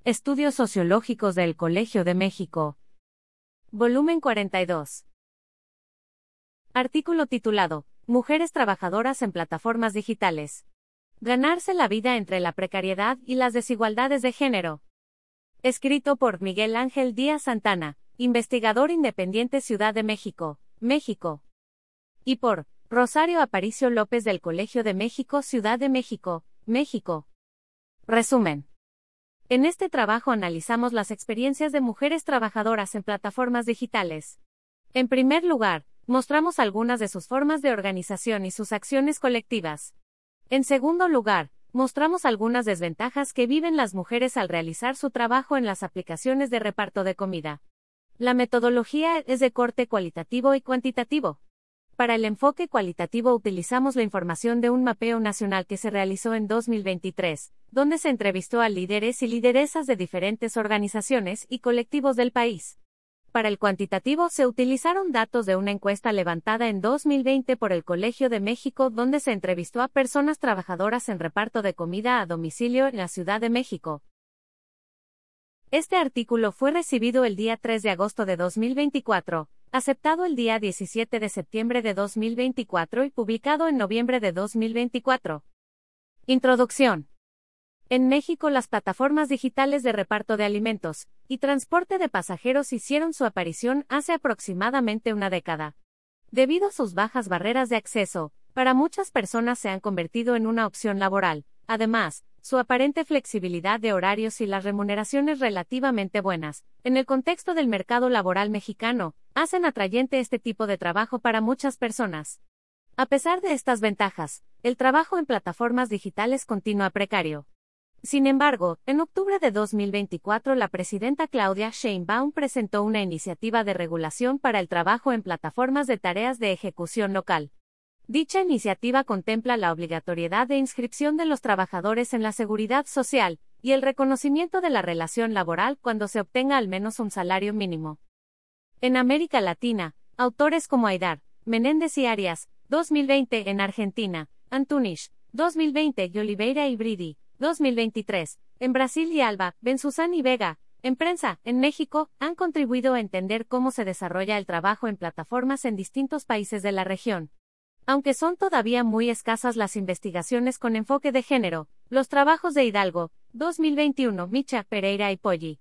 Estudios Sociológicos del Colegio de México. Volumen 42. Artículo titulado: Mujeres trabajadoras en plataformas digitales. Ganarse la vida entre la precariedad y las desigualdades de género. Escrito por Miguel Ángel Díaz Santana, investigador independiente, Ciudad de México, México. Y por Rosario Aparicio López del Colegio de México, Ciudad de México, México. Resumen. En este trabajo analizamos las experiencias de mujeres trabajadoras en plataformas digitales. En primer lugar, mostramos algunas de sus formas de organización y sus acciones colectivas. En segundo lugar, mostramos algunas desventajas que viven las mujeres al realizar su trabajo en las aplicaciones de reparto de comida. La metodología es de corte cualitativo y cuantitativo. Para el enfoque cualitativo utilizamos la información de un mapeo nacional que se realizó en 2023, donde se entrevistó a líderes y lideresas de diferentes organizaciones y colectivos del país. Para el cuantitativo se utilizaron datos de una encuesta levantada en 2020 por el Colegio de México, donde se entrevistó a personas trabajadoras en reparto de comida a domicilio en la Ciudad de México. Este artículo fue recibido el día 3 de agosto de 2024, aceptado el día 17 de septiembre de 2024 y publicado en noviembre de 2024. Introducción. En México, las plataformas digitales de reparto de alimentos y transporte de pasajeros hicieron su aparición hace aproximadamente una década. Debido a sus bajas barreras de acceso, para muchas personas se han convertido en una opción laboral. Además, su aparente flexibilidad de horarios y las remuneraciones relativamente buenas, en el contexto del mercado laboral mexicano, hacen atrayente este tipo de trabajo para muchas personas. A pesar de estas ventajas, el trabajo en plataformas digitales continúa precario. Sin embargo, en octubre de 2024 la presidenta Claudia Sheinbaum presentó una iniciativa de regulación para el trabajo en plataformas de tareas de ejecución local. Dicha iniciativa contempla la obligatoriedad de inscripción de los trabajadores en la seguridad social y el reconocimiento de la relación laboral cuando se obtenga al menos un salario mínimo. En América Latina, autores como Aidar Menéndez y Arias, 2020 en Argentina, Antunes, 2020 y Oliveira y Bridi, 2023, en Brasil y Alba, Benzuzán y Vega, en Prensa, en México, han contribuido a entender cómo se desarrolla el trabajo en plataformas en distintos países de la región. Aunque son todavía muy escasas las investigaciones con enfoque de género, los trabajos de Hidalgo, 2021, Micha, Pereira y Poggi,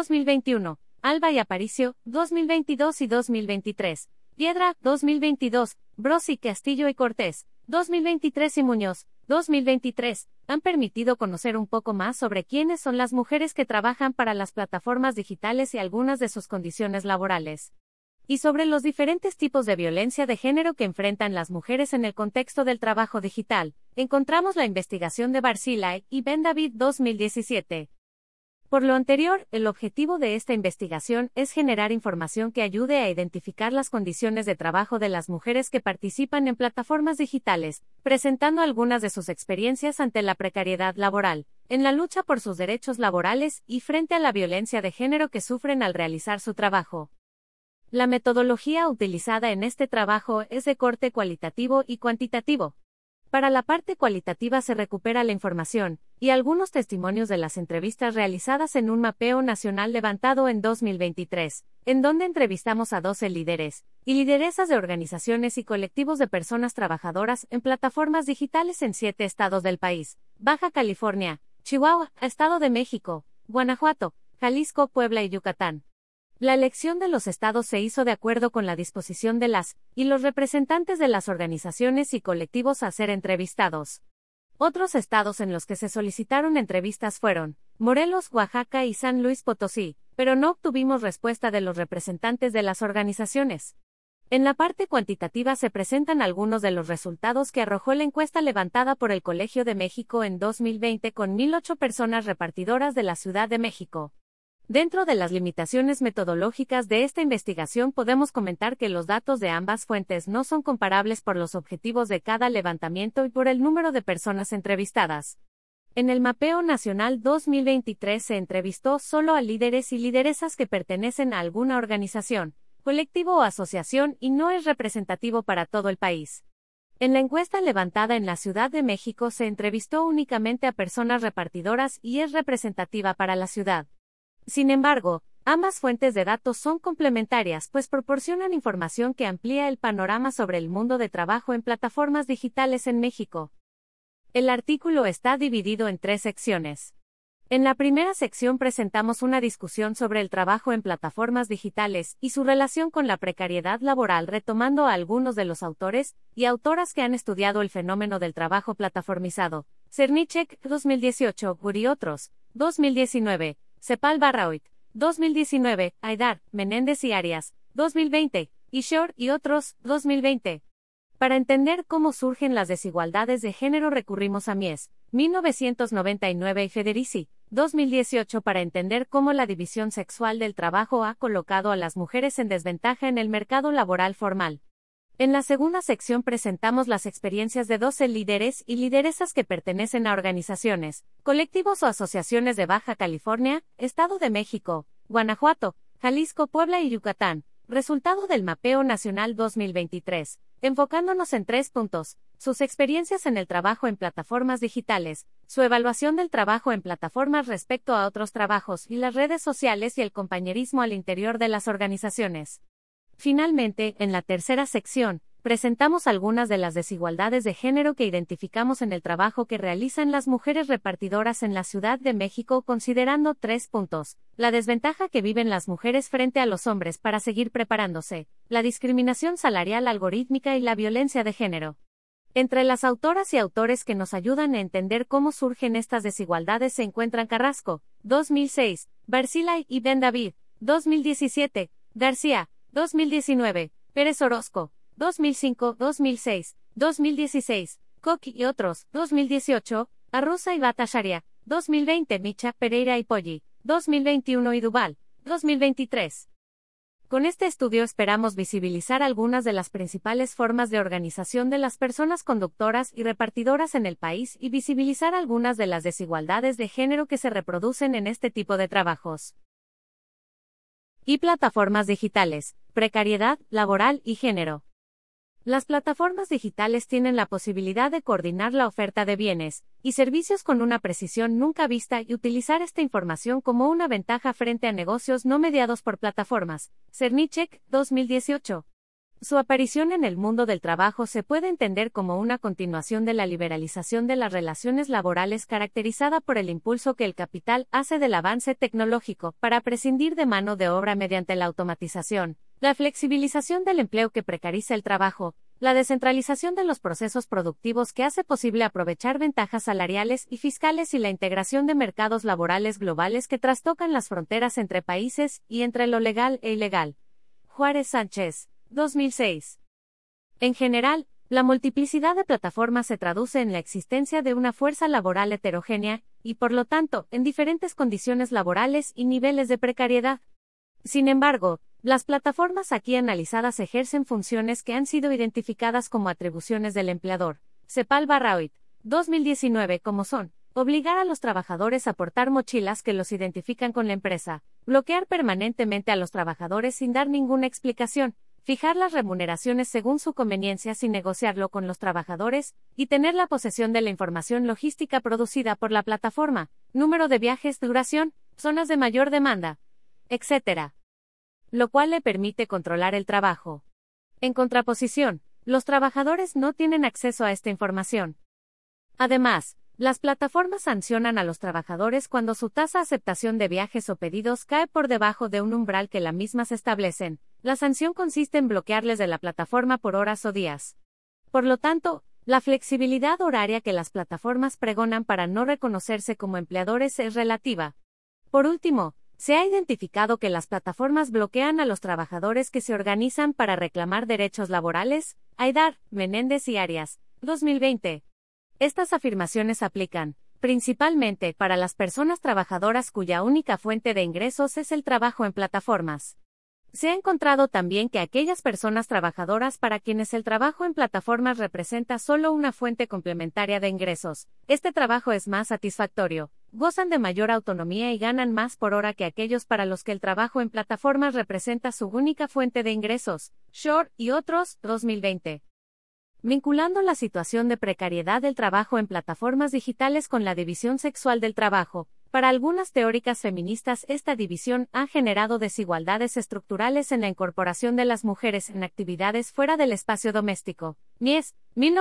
2021, Alba y Aparicio, 2022 y 2023, Piedra, 2022, Brosi, Castillo y Cortés, 2023 y Muñoz, 2023, han permitido conocer un poco más sobre quiénes son las mujeres que trabajan para las plataformas digitales y algunas de sus condiciones laborales. Y sobre los diferentes tipos de violencia de género que enfrentan las mujeres en el contexto del trabajo digital, encontramos la investigación de Barzilai y Ben David 2017. Por lo anterior, el objetivo de esta investigación es generar información que ayude a identificar las condiciones de trabajo de las mujeres que participan en plataformas digitales, presentando algunas de sus experiencias ante la precariedad laboral, en la lucha por sus derechos laborales y frente a la violencia de género que sufren al realizar su trabajo. La metodología utilizada en este trabajo es de corte cualitativo y cuantitativo. Para la parte cualitativa se recupera la información y algunos testimonios de las entrevistas realizadas en un mapeo nacional levantado en 2023, en donde entrevistamos a 12 líderes y lideresas de organizaciones y colectivos de personas trabajadoras en plataformas digitales en 7 estados del país: Baja California, Chihuahua, Estado de México, Guanajuato, Jalisco, Puebla y Yucatán. La elección de los estados se hizo de acuerdo con la disposición de las y los representantes de las organizaciones y colectivos a ser entrevistados. Otros estados en los que se solicitaron entrevistas fueron Morelos, Oaxaca y San Luis Potosí, pero no obtuvimos respuesta de los representantes de las organizaciones. En la parte cuantitativa se presentan algunos de los resultados que arrojó la encuesta levantada por el Colegio de México en 2020 con 1,008 personas repartidoras de la Ciudad de México. Dentro de las limitaciones metodológicas de esta investigación podemos comentar que los datos de ambas fuentes no son comparables por los objetivos de cada levantamiento y por el número de personas entrevistadas. En el Mapeo Nacional 2023 se entrevistó solo a líderes y lideresas que pertenecen a alguna organización, colectivo o asociación y no es representativo para todo el país. En la encuesta levantada en la Ciudad de México se entrevistó únicamente a personas repartidoras y es representativa para la ciudad. Sin embargo, ambas fuentes de datos son complementarias, pues proporcionan información que amplía el panorama sobre el mundo de trabajo en plataformas digitales en México. El artículo está dividido en 3 secciones. En la primera sección presentamos una discusión sobre el trabajo en plataformas digitales y su relación con la precariedad laboral, retomando a algunos de los autores y autoras que han estudiado el fenómeno del trabajo plataformizado. Cernicek, 2018, y otros, 2019, Cepal-Barraoit, 2019, Aidar, Menéndez y Arias, 2020, y Shore y otros, 2020. Para entender cómo surgen las desigualdades de género recurrimos a Mies, 1999 y Federici, 2018 para entender cómo la división sexual del trabajo ha colocado a las mujeres en desventaja en el mercado laboral formal. En la segunda sección presentamos las experiencias de 12 líderes y lideresas que pertenecen a organizaciones, colectivos o asociaciones de Baja California, Estado de México, Guanajuato, Jalisco, Puebla y Yucatán, resultado del Mapeo Nacional 2023, enfocándonos en 3 puntos: sus experiencias en el trabajo en plataformas digitales, su evaluación del trabajo en plataformas respecto a otros trabajos y las redes sociales y el compañerismo al interior de las organizaciones. Finalmente, en la tercera sección, presentamos algunas de las desigualdades de género que identificamos en el trabajo que realizan las mujeres repartidoras en la Ciudad de México, considerando 3 puntos: la desventaja que viven las mujeres frente a los hombres para seguir preparándose, la discriminación salarial algorítmica y la violencia de género. Entre las autoras y autores que nos ayudan a entender cómo surgen estas desigualdades se encuentran Carrasco, 2006, Barcilay y Ben David, 2017, García, 2019, Pérez Orozco, 2005, 2006, 2016, Koch y otros, 2018, Arruza y Batasharia, 2020, Micha, Pereira y Poggi, 2021 y Duval, 2023. Con este estudio esperamos visibilizar algunas de las principales formas de organización de las personas conductoras y repartidoras en el país y visibilizar algunas de las desigualdades de género que se reproducen en este tipo de trabajos. Y plataformas digitales, precariedad laboral y género. Las plataformas digitales tienen la posibilidad de coordinar la oferta de bienes y servicios con una precisión nunca vista y utilizar esta información como una ventaja frente a negocios no mediados por plataformas. Cernicek, 2018. Su aparición en el mundo del trabajo se puede entender como una continuación de la liberalización de las relaciones laborales caracterizada por el impulso que el capital hace del avance tecnológico para prescindir de mano de obra mediante la automatización, la flexibilización del empleo que precariza el trabajo, la descentralización de los procesos productivos que hace posible aprovechar ventajas salariales y fiscales y la integración de mercados laborales globales que trastocan las fronteras entre países y entre lo legal e ilegal. Juárez Sánchez, 2006. En general, la multiplicidad de plataformas se traduce en la existencia de una fuerza laboral heterogénea, y por lo tanto, en diferentes condiciones laborales y niveles de precariedad. Sin embargo, las plataformas aquí analizadas ejercen funciones que han sido identificadas como atribuciones del empleador. Cepal-Barraoit, 2019, como son: obligar a los trabajadores a portar mochilas que los identifican con la empresa, bloquear permanentemente a los trabajadores sin dar ninguna explicación, fijar las remuneraciones según su conveniencia sin negociarlo con los trabajadores, y tener la posesión de la información logística producida por la plataforma, número de viajes, duración, zonas de mayor demanda, etc. Lo cual le permite controlar el trabajo. En contraposición, los trabajadores no tienen acceso a esta información. Además, las plataformas sancionan a los trabajadores cuando su tasa de aceptación de viajes o pedidos cae por debajo de un umbral que las mismas establecen. La sanción consiste en bloquearles de la plataforma por horas o días. Por lo tanto, la flexibilidad horaria que las plataformas pregonan para no reconocerse como empleadores es relativa. Por último, se ha identificado que las plataformas bloquean a los trabajadores que se organizan para reclamar derechos laborales. Aidar, Menéndez y Arias, 2020. Estas afirmaciones aplican, principalmente, para las personas trabajadoras cuya única fuente de ingresos es el trabajo en plataformas. Se ha encontrado también que aquellas personas trabajadoras para quienes el trabajo en plataformas representa solo una fuente complementaria de ingresos, este trabajo es más satisfactorio, gozan de mayor autonomía y ganan más por hora que aquellos para los que el trabajo en plataformas representa su única fuente de ingresos. Shore y otros, 2020. Vinculando la situación de precariedad del trabajo en plataformas digitales con la división sexual del trabajo, Para algunas teóricas feministas, esta división ha generado desigualdades estructurales en la incorporación de las mujeres en actividades fuera del espacio doméstico. Mies,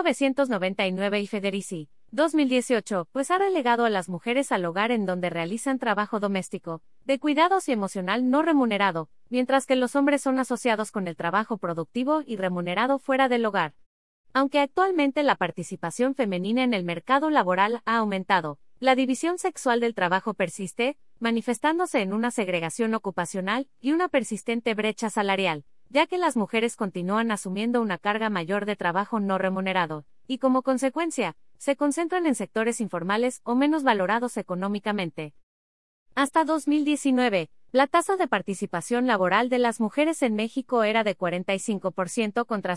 1999 y Federici, 2018, pues ha relegado a las mujeres al hogar en donde realizan trabajo doméstico, de cuidados y emocional no remunerado, mientras que los hombres son asociados con el trabajo productivo y remunerado fuera del hogar. Aunque actualmente la participación femenina en el mercado laboral ha aumentado, la división sexual del trabajo persiste, manifestándose en una segregación ocupacional y una persistente brecha salarial, ya que las mujeres continúan asumiendo una carga mayor de trabajo no remunerado, y como consecuencia, se concentran en sectores informales o menos valorados económicamente. Hasta 2019, la tasa de participación laboral de las mujeres en México era de 45% contra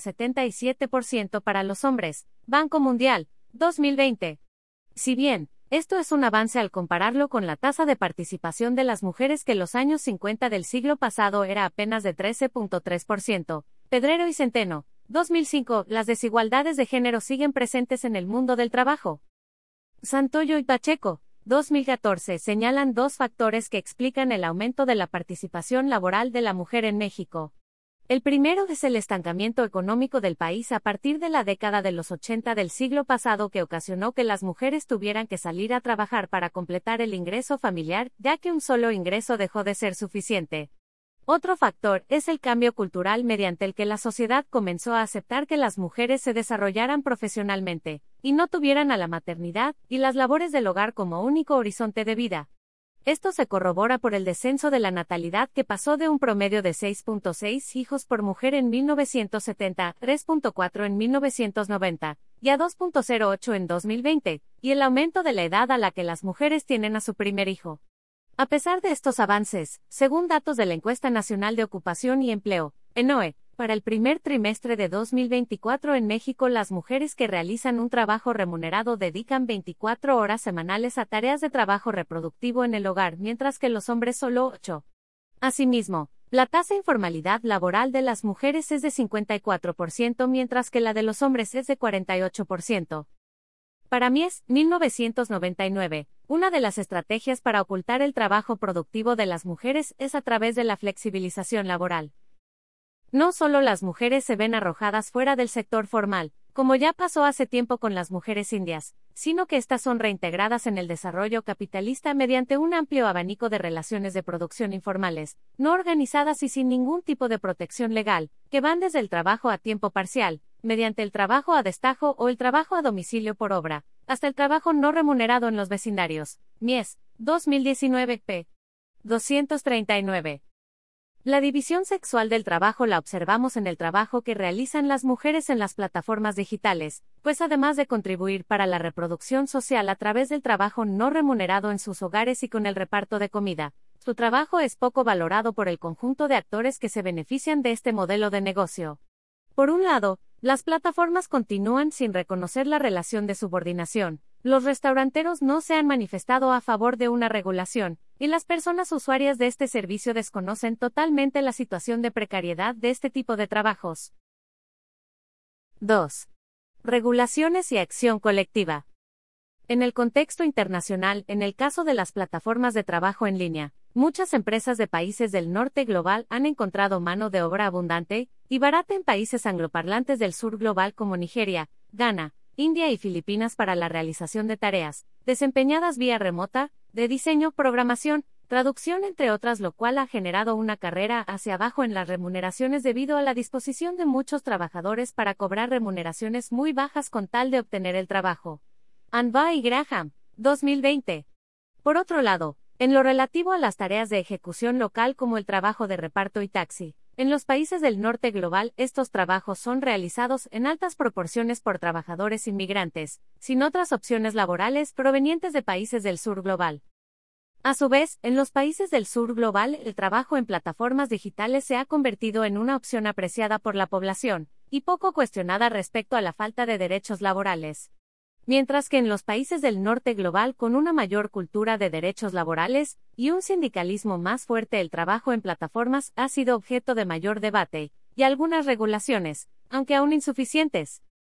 77% para los hombres. Banco Mundial, 2020. Si bien, esto es un avance al compararlo con la tasa de participación de las mujeres que en los años 50 del siglo pasado era apenas de 13.3%. Pedrero y Centeno, 2005, las desigualdades de género siguen presentes en el mundo del trabajo. Santoyo y Pacheco, 2014, señalan dos factores que explican el aumento de la participación laboral de la mujer en México. El primero es el estancamiento económico del país a partir de la década de los 80 del siglo pasado, que ocasionó que las mujeres tuvieran que salir a trabajar para completar el ingreso familiar, ya que un solo ingreso dejó de ser suficiente. Otro factor es el cambio cultural mediante el que la sociedad comenzó a aceptar que las mujeres se desarrollaran profesionalmente, y no tuvieran a la maternidad y las labores del hogar como único horizonte de vida. Esto se corrobora por el descenso de la natalidad, que pasó de un promedio de 6.6 hijos por mujer en 1970, 3.4 en 1990, y a 2.08 en 2020, y el aumento de la edad a la que las mujeres tienen a su primer hijo. A pesar de estos avances, según datos de la Encuesta Nacional de Ocupación y Empleo, ENOE, para el primer trimestre de 2024 en México, las mujeres que realizan un trabajo remunerado dedican 24 horas semanales a tareas de trabajo reproductivo en el hogar, mientras que los hombres solo 8. Asimismo, la tasa de informalidad laboral de las mujeres es de 54%, mientras que la de los hombres es de 48%. Para Mies, 1999, una de las estrategias para ocultar el trabajo productivo de las mujeres es a través de la flexibilización laboral. No solo las mujeres se ven arrojadas fuera del sector formal, como ya pasó hace tiempo con las mujeres indias, sino que éstas son reintegradas en el desarrollo capitalista mediante un amplio abanico de relaciones de producción informales, no organizadas y sin ningún tipo de protección legal, que van desde el trabajo a tiempo parcial, mediante el trabajo a destajo o el trabajo a domicilio por obra, hasta el trabajo no remunerado en los vecindarios. Mies, 2019, p. 239. La división sexual del trabajo la observamos en el trabajo que realizan las mujeres en las plataformas digitales, pues además de contribuir para la reproducción social a través del trabajo no remunerado en sus hogares y con el reparto de comida, su trabajo es poco valorado por el conjunto de actores que se benefician de este modelo de negocio. Por un lado, las plataformas continúan sin reconocer la relación de subordinación, los restauranteros no se han manifestado a favor de una regulación, y las personas usuarias de este servicio desconocen totalmente la situación de precariedad de este tipo de trabajos. 2. Regulaciones y acción colectiva. En el contexto internacional, en el caso de las plataformas de trabajo en línea, muchas empresas de países del norte global han encontrado mano de obra abundante y barata en países angloparlantes del sur global como Nigeria, Ghana, India y Filipinas para la realización de tareas, desempeñadas vía remota, de diseño, programación, traducción entre otras, lo cual ha generado una carrera hacia abajo en las remuneraciones debido a la disposición de muchos trabajadores para cobrar remuneraciones muy bajas con tal de obtener el trabajo. Anba y Graham, 2020. Por otro lado, en lo relativo a las tareas de ejecución local como el trabajo de reparto y taxi, en los países del norte global estos trabajos son realizados en altas proporciones por trabajadores inmigrantes, sin otras opciones laborales provenientes de países del sur global. A su vez, en los países del sur global el trabajo en plataformas digitales se ha convertido en una opción apreciada por la población, y poco cuestionada respecto a la falta de derechos laborales. Mientras que en los países del norte global, con una mayor cultura de derechos laborales y un sindicalismo más fuerte, el trabajo en plataformas ha sido objeto de mayor debate y algunas regulaciones, aunque aún insuficientes.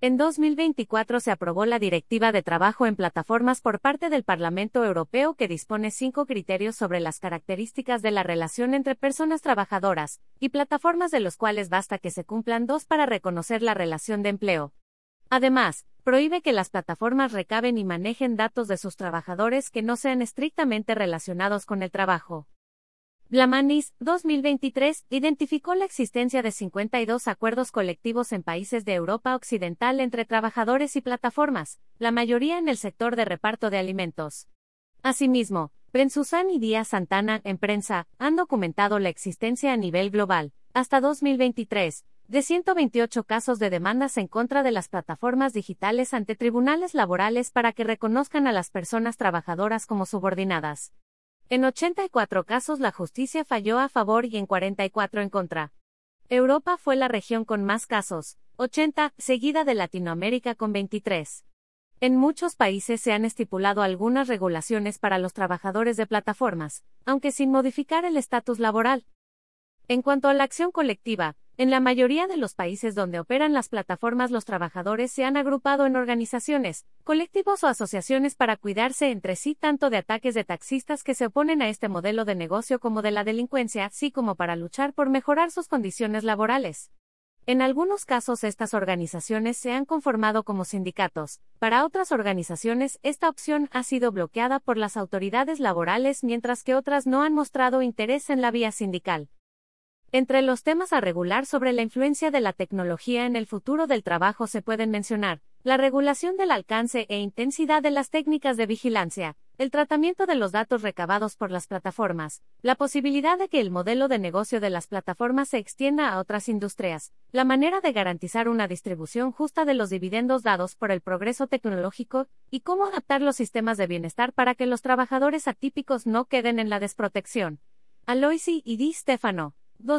En 2024 se aprobó la Directiva de Trabajo en Plataformas por parte del Parlamento Europeo que dispone 5 criterios sobre las características de la relación entre personas trabajadoras y plataformas, de los cuales basta que se cumplan 2 para reconocer la relación de empleo. Además, prohíbe que las plataformas recaben y manejen datos de sus trabajadores que no sean estrictamente relacionados con el trabajo. Blamanis, 2023, identificó la existencia de 52 acuerdos colectivos en países de Europa Occidental entre trabajadores y plataformas, la mayoría en el sector de reparto de alimentos. Asimismo, Bensusan y Díaz Santana, en prensa, han documentado la existencia a nivel global, hasta 2023, de 128 casos de demandas en contra de las plataformas digitales ante tribunales laborales para que reconozcan a las personas trabajadoras como subordinadas. En 84 casos la justicia falló a favor y en 44 en contra. Europa fue la región con más casos, 80, seguida de Latinoamérica con 23. En muchos países se han estipulado algunas regulaciones para los trabajadores de plataformas, aunque sin modificar el estatus laboral. En cuanto a la acción colectiva, en la mayoría de los países donde operan las plataformas, los trabajadores se han agrupado en organizaciones, colectivos o asociaciones para cuidarse entre sí tanto de ataques de taxistas que se oponen a este modelo de negocio como de la delincuencia, así como para luchar por mejorar sus condiciones laborales. En algunos casos estas organizaciones se han conformado como sindicatos, para otras organizaciones esta opción ha sido bloqueada por las autoridades laborales, mientras que otras no han mostrado interés en la vía sindical. Entre los temas a regular sobre la influencia de la tecnología en el futuro del trabajo se pueden mencionar la regulación del alcance e intensidad de las técnicas de vigilancia, el tratamiento de los datos recabados por las plataformas, la posibilidad de que el modelo de negocio de las plataformas se extienda a otras industrias, la manera de garantizar una distribución justa de los dividendos dados por el progreso tecnológico, y cómo adaptar los sistemas de bienestar para que los trabajadores atípicos no queden en la desprotección. Aloisi y Di Stefano,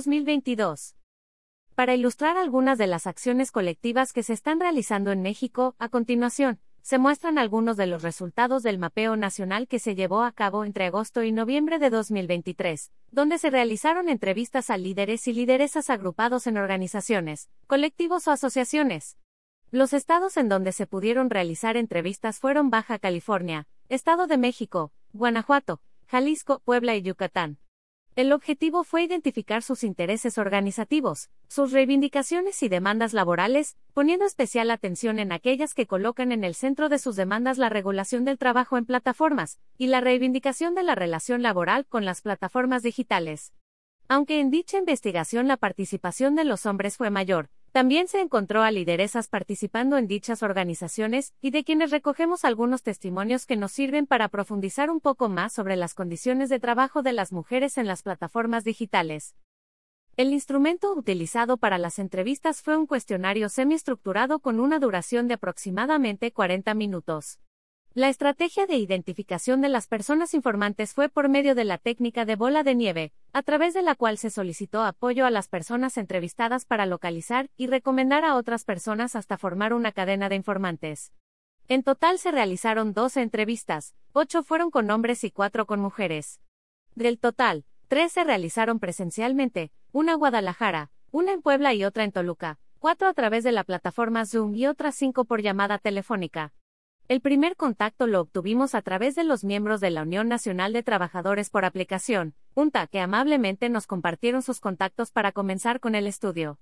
2022. Para ilustrar algunas de las acciones colectivas que se están realizando en México, a continuación, se muestran algunos de los resultados del mapeo nacional que se llevó a cabo entre agosto y noviembre de 2023, donde se realizaron entrevistas a líderes y lideresas agrupados en organizaciones, colectivos o asociaciones. Los estados en donde se pudieron realizar entrevistas fueron Baja California, Estado de México, Guanajuato, Jalisco, Puebla y Yucatán. El objetivo fue identificar sus intereses organizativos, sus reivindicaciones y demandas laborales, poniendo especial atención en aquellas que colocan en el centro de sus demandas la regulación del trabajo en plataformas, y la reivindicación de la relación laboral con las plataformas digitales. Aunque en dicha investigación la participación de los hombres fue mayor, también se encontró a lideresas participando en dichas organizaciones, y de quienes recogemos algunos testimonios que nos sirven para profundizar un poco más sobre las condiciones de trabajo de las mujeres en las plataformas digitales. El instrumento utilizado para las entrevistas fue un cuestionario semiestructurado con una duración de aproximadamente 40 minutos. La estrategia de identificación de las personas informantes fue por medio de la técnica de bola de nieve, a través de la cual se solicitó apoyo a las personas entrevistadas para localizar y recomendar a otras personas hasta formar una cadena de informantes. En total se realizaron 12 entrevistas, 8 fueron con hombres y 4 con mujeres. Del total, 3 se realizaron presencialmente, una en Guadalajara, una en Puebla y otra en Toluca, 4 a través de la plataforma Zoom y otras 5 por llamada telefónica. El primer contacto lo obtuvimos a través de los miembros de la Unión Nacional de Trabajadores por Aplicación, UNTA, que amablemente nos compartieron sus contactos para comenzar con el estudio.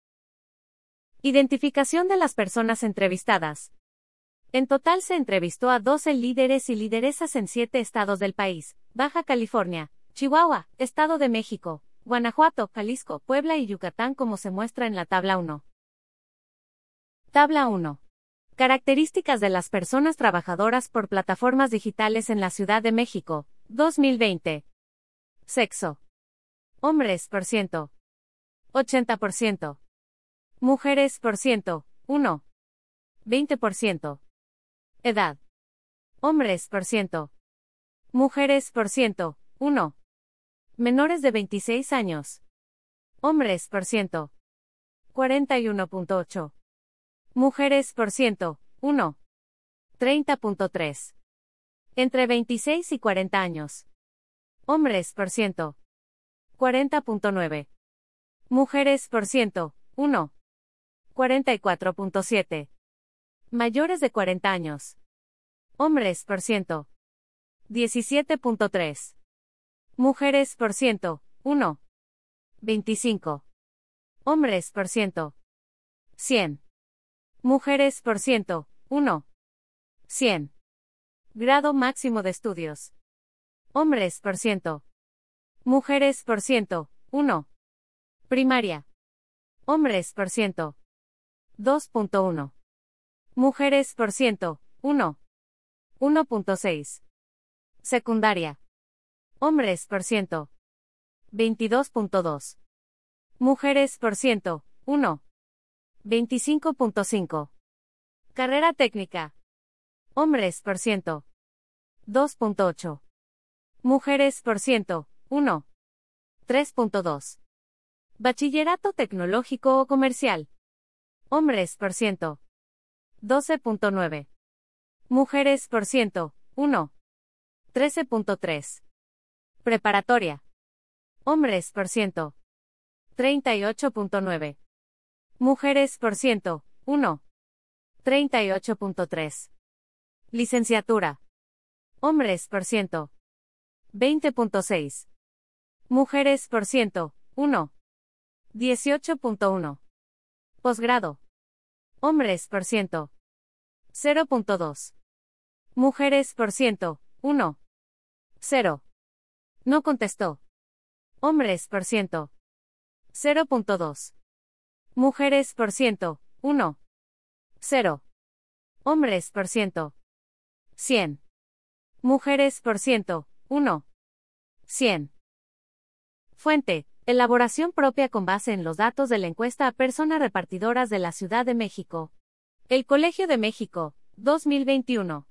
Identificación de las personas entrevistadas. En total se entrevistó a 12 líderes y lideresas en 7 estados del país: Baja California, Chihuahua, Estado de México, Guanajuato, Jalisco, Puebla y Yucatán, como se muestra en la tabla 1. Tabla 1. Características de las personas trabajadoras por plataformas digitales en la Ciudad de México, 2020. Sexo. Hombres, %. 80%. Mujeres, %. 20%. Edad. Hombres, %. Mujeres, %. Menores de 26 años. Hombres, %. 41.8. Mujeres, %. 30.3. Entre 26 y 40 años. Hombres, %. 40.9. Mujeres, %. 44.7. Mayores de 40 años. Hombres por ciento. 17.3. Mujeres por ciento. 1. 25. Hombres por ciento. 100. Mujeres por ciento. 1. 100. Grado máximo de estudios. Hombres por ciento. Mujeres por ciento. 1. Primaria. Hombres por ciento. 2.1. Mujeres por ciento. 1. 1.6. Secundaria. Hombres por ciento. 22.2. Mujeres por ciento. 1. 25.5. Carrera técnica. Hombres por ciento. 2.8. Mujeres por ciento. 1. 3.2. Bachillerato tecnológico o comercial. Hombres por ciento. 12.9. Mujeres por ciento. 1. 13.3. Preparatoria. Hombres por ciento. 38.9. Mujeres por ciento. 1. 38.3. Licenciatura. Hombres por ciento. 20.6. Mujeres por ciento. 1. 18.1. Posgrado. Hombres por ciento. 0.2. Mujeres por ciento. 1. 0. No contestó. Hombres por ciento. 0.2. Mujeres por ciento. 1. 0. Hombres por ciento. 100. Mujeres por ciento. 1. 100. Fuente. Elaboración propia con base en los datos de la encuesta a personas repartidoras de la Ciudad de México. El Colegio de México, 2021.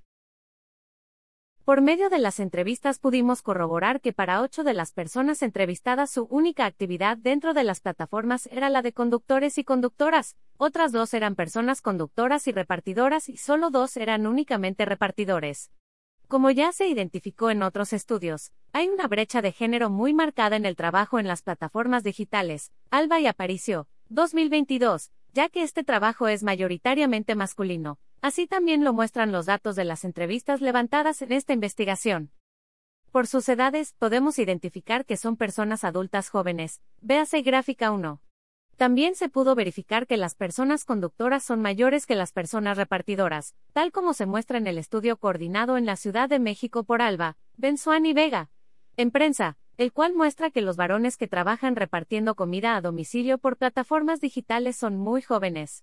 Por medio de las entrevistas pudimos corroborar que para 8 de las personas entrevistadas su única actividad dentro de las plataformas era la de conductores y conductoras, otras 2 eran personas conductoras y repartidoras y solo 2 eran únicamente repartidores. Como ya se identificó en otros estudios, hay una brecha de género muy marcada en el trabajo en las plataformas digitales. Alba y Aparicio, 2022, ya que este trabajo es mayoritariamente masculino. Así también lo muestran los datos de las entrevistas levantadas en esta investigación. Por sus edades, podemos identificar que son personas adultas jóvenes. Véase gráfica 1. También se pudo verificar que las personas conductoras son mayores que las personas repartidoras, tal como se muestra en el estudio coordinado en la Ciudad de México por Alba, Benzuán y Vega. En prensa, el cual muestra que los varones que trabajan repartiendo comida a domicilio por plataformas digitales son muy jóvenes.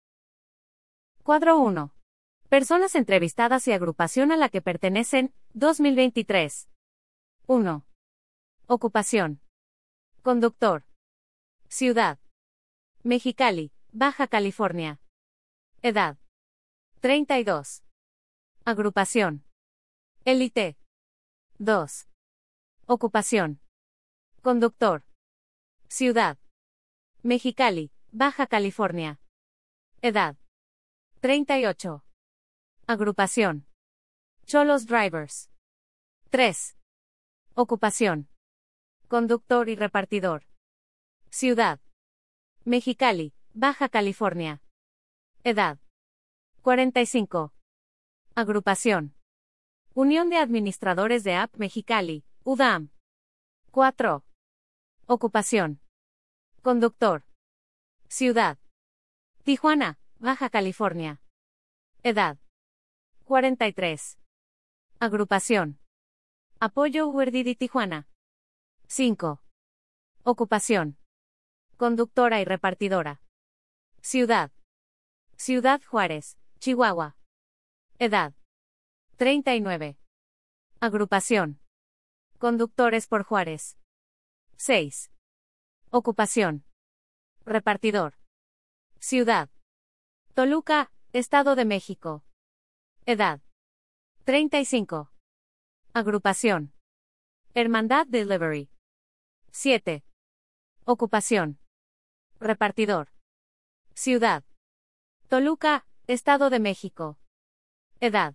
Cuadro 1. Personas entrevistadas y agrupación a la que pertenecen, 2023. 1. Ocupación. Conductor. Ciudad. Mexicali, Baja California. Edad. 32. Agrupación. Élite. 2. Ocupación. Conductor. Ciudad. Mexicali, Baja California. Edad. 38. Agrupación. Cholos Drivers. 3. Ocupación. Conductor y repartidor. Ciudad. Mexicali, Baja California. Edad. 45. Agrupación. Unión de Administradores de App Mexicali, UDAM. 4. Ocupación. Conductor. Ciudad. Tijuana, Baja California. Edad. 43. Agrupación. Apoyo Huerdidi Tijuana. 5. Ocupación. Conductora y repartidora. Ciudad. Ciudad Juárez, Chihuahua. Edad. 39. Agrupación. Conductores por Juárez. 6. Ocupación. Repartidor. Ciudad. Toluca, Estado de México. Edad. 35. Agrupación. Hermandad Delivery. 7. Ocupación. Repartidor. Ciudad. Toluca, Estado de México. Edad.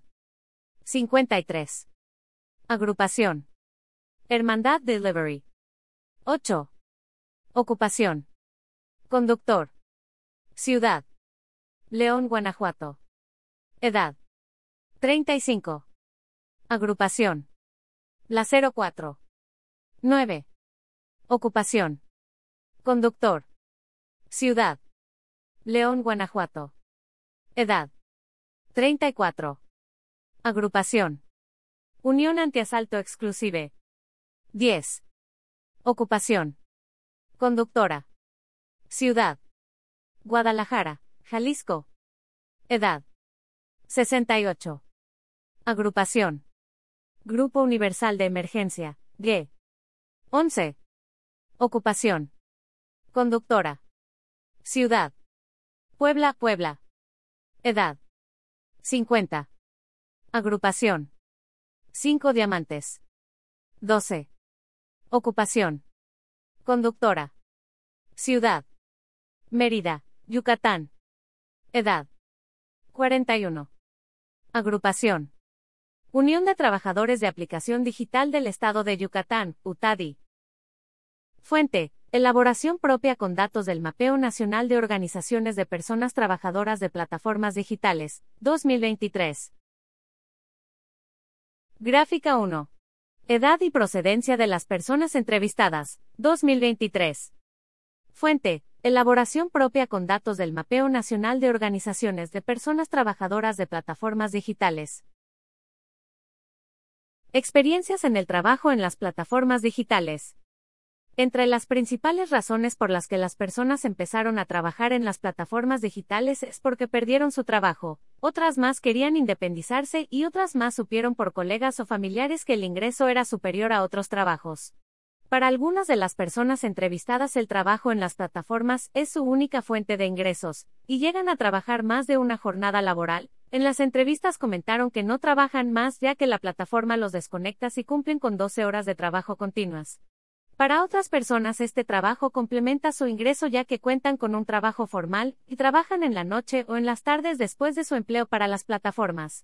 53. Agrupación. Hermandad Delivery. 8. Ocupación. Conductor. Ciudad. León, Guanajuato. Edad. 35. Agrupación. La 04. 9. Ocupación. Conductor. Ciudad. León, Guanajuato. Edad. 34. Agrupación. Unión Antiasalto Exclusive. 10. Ocupación. Conductora. Ciudad. Guadalajara, Jalisco. Edad. 68. Agrupación. Grupo Universal de Emergencia, G. 11. Ocupación. Conductora. Ciudad. Puebla, Puebla. Edad. 50. Agrupación. 5 diamantes. 12. Ocupación. Conductora. Ciudad. Mérida, Yucatán. Edad. 41. Agrupación. Unión de Trabajadores de Aplicación Digital del Estado de Yucatán, UTADI. Fuente: elaboración propia con datos del Mapeo Nacional de Organizaciones de Personas Trabajadoras de Plataformas Digitales, 2023. Gráfica 1. Edad y procedencia de las personas entrevistadas, 2023. Fuente: elaboración propia con datos del Mapeo Nacional de Organizaciones de Personas Trabajadoras de Plataformas Digitales. Experiencias en el trabajo en las plataformas digitales. Entre las principales razones por las que las personas empezaron a trabajar en las plataformas digitales es porque perdieron su trabajo, otras más querían independizarse y otras más supieron por colegas o familiares que el ingreso era superior a otros trabajos. Para algunas de las personas entrevistadas el trabajo en las plataformas es su única fuente de ingresos, y llegan a trabajar más de una jornada laboral. En las entrevistas comentaron que no trabajan más ya que la plataforma los desconecta si cumplen con 12 horas de trabajo continuas. Para otras personas este trabajo complementa su ingreso ya que cuentan con un trabajo formal, y trabajan en la noche o en las tardes después de su empleo para las plataformas.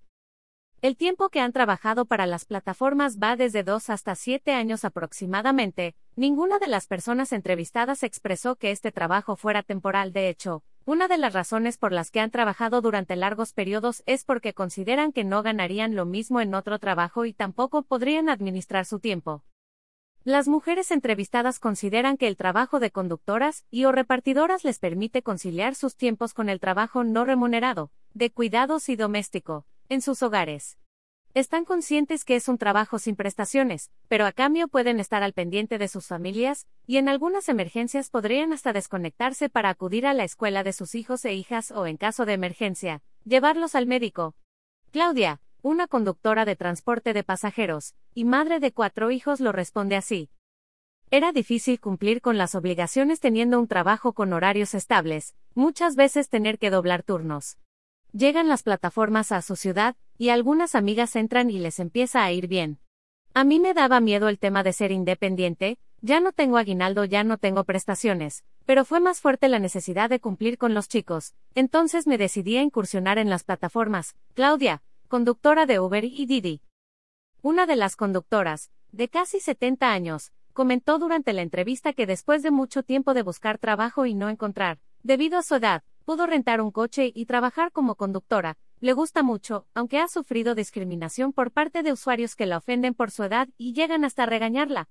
El tiempo que han trabajado para las plataformas va desde 2 hasta 7 años aproximadamente. Ninguna de las personas entrevistadas expresó que este trabajo fuera temporal. De hecho, una de las razones por las que han trabajado durante largos periodos es porque consideran que no ganarían lo mismo en otro trabajo y tampoco podrían administrar su tiempo. Las mujeres entrevistadas consideran que el trabajo de conductoras y o repartidoras les permite conciliar sus tiempos con el trabajo no remunerado, de cuidados y doméstico, en sus hogares. Están conscientes que es un trabajo sin prestaciones, pero a cambio pueden estar al pendiente de sus familias, y en algunas emergencias podrían hasta desconectarse para acudir a la escuela de sus hijos e hijas o en caso de emergencia, llevarlos al médico. Claudia, una conductora de transporte de pasajeros, y madre de 4 hijos lo responde así. Era difícil cumplir con las obligaciones teniendo un trabajo con horarios estables, muchas veces tener que doblar turnos. Llegan las plataformas a su ciudad, y algunas amigas entran y les empieza a ir bien. A mí me daba miedo el tema de ser independiente, ya no tengo aguinaldo, ya no tengo prestaciones, pero fue más fuerte la necesidad de cumplir con los chicos, entonces me decidí a incursionar en las plataformas. Claudia, conductora de Uber y Didi. Una de las conductoras, de casi 70 años, comentó durante la entrevista que después de mucho tiempo de buscar trabajo y no encontrar, debido a su edad, pudo rentar un coche y trabajar como conductora. Le gusta mucho, aunque ha sufrido discriminación por parte de usuarios que la ofenden por su edad y llegan hasta regañarla.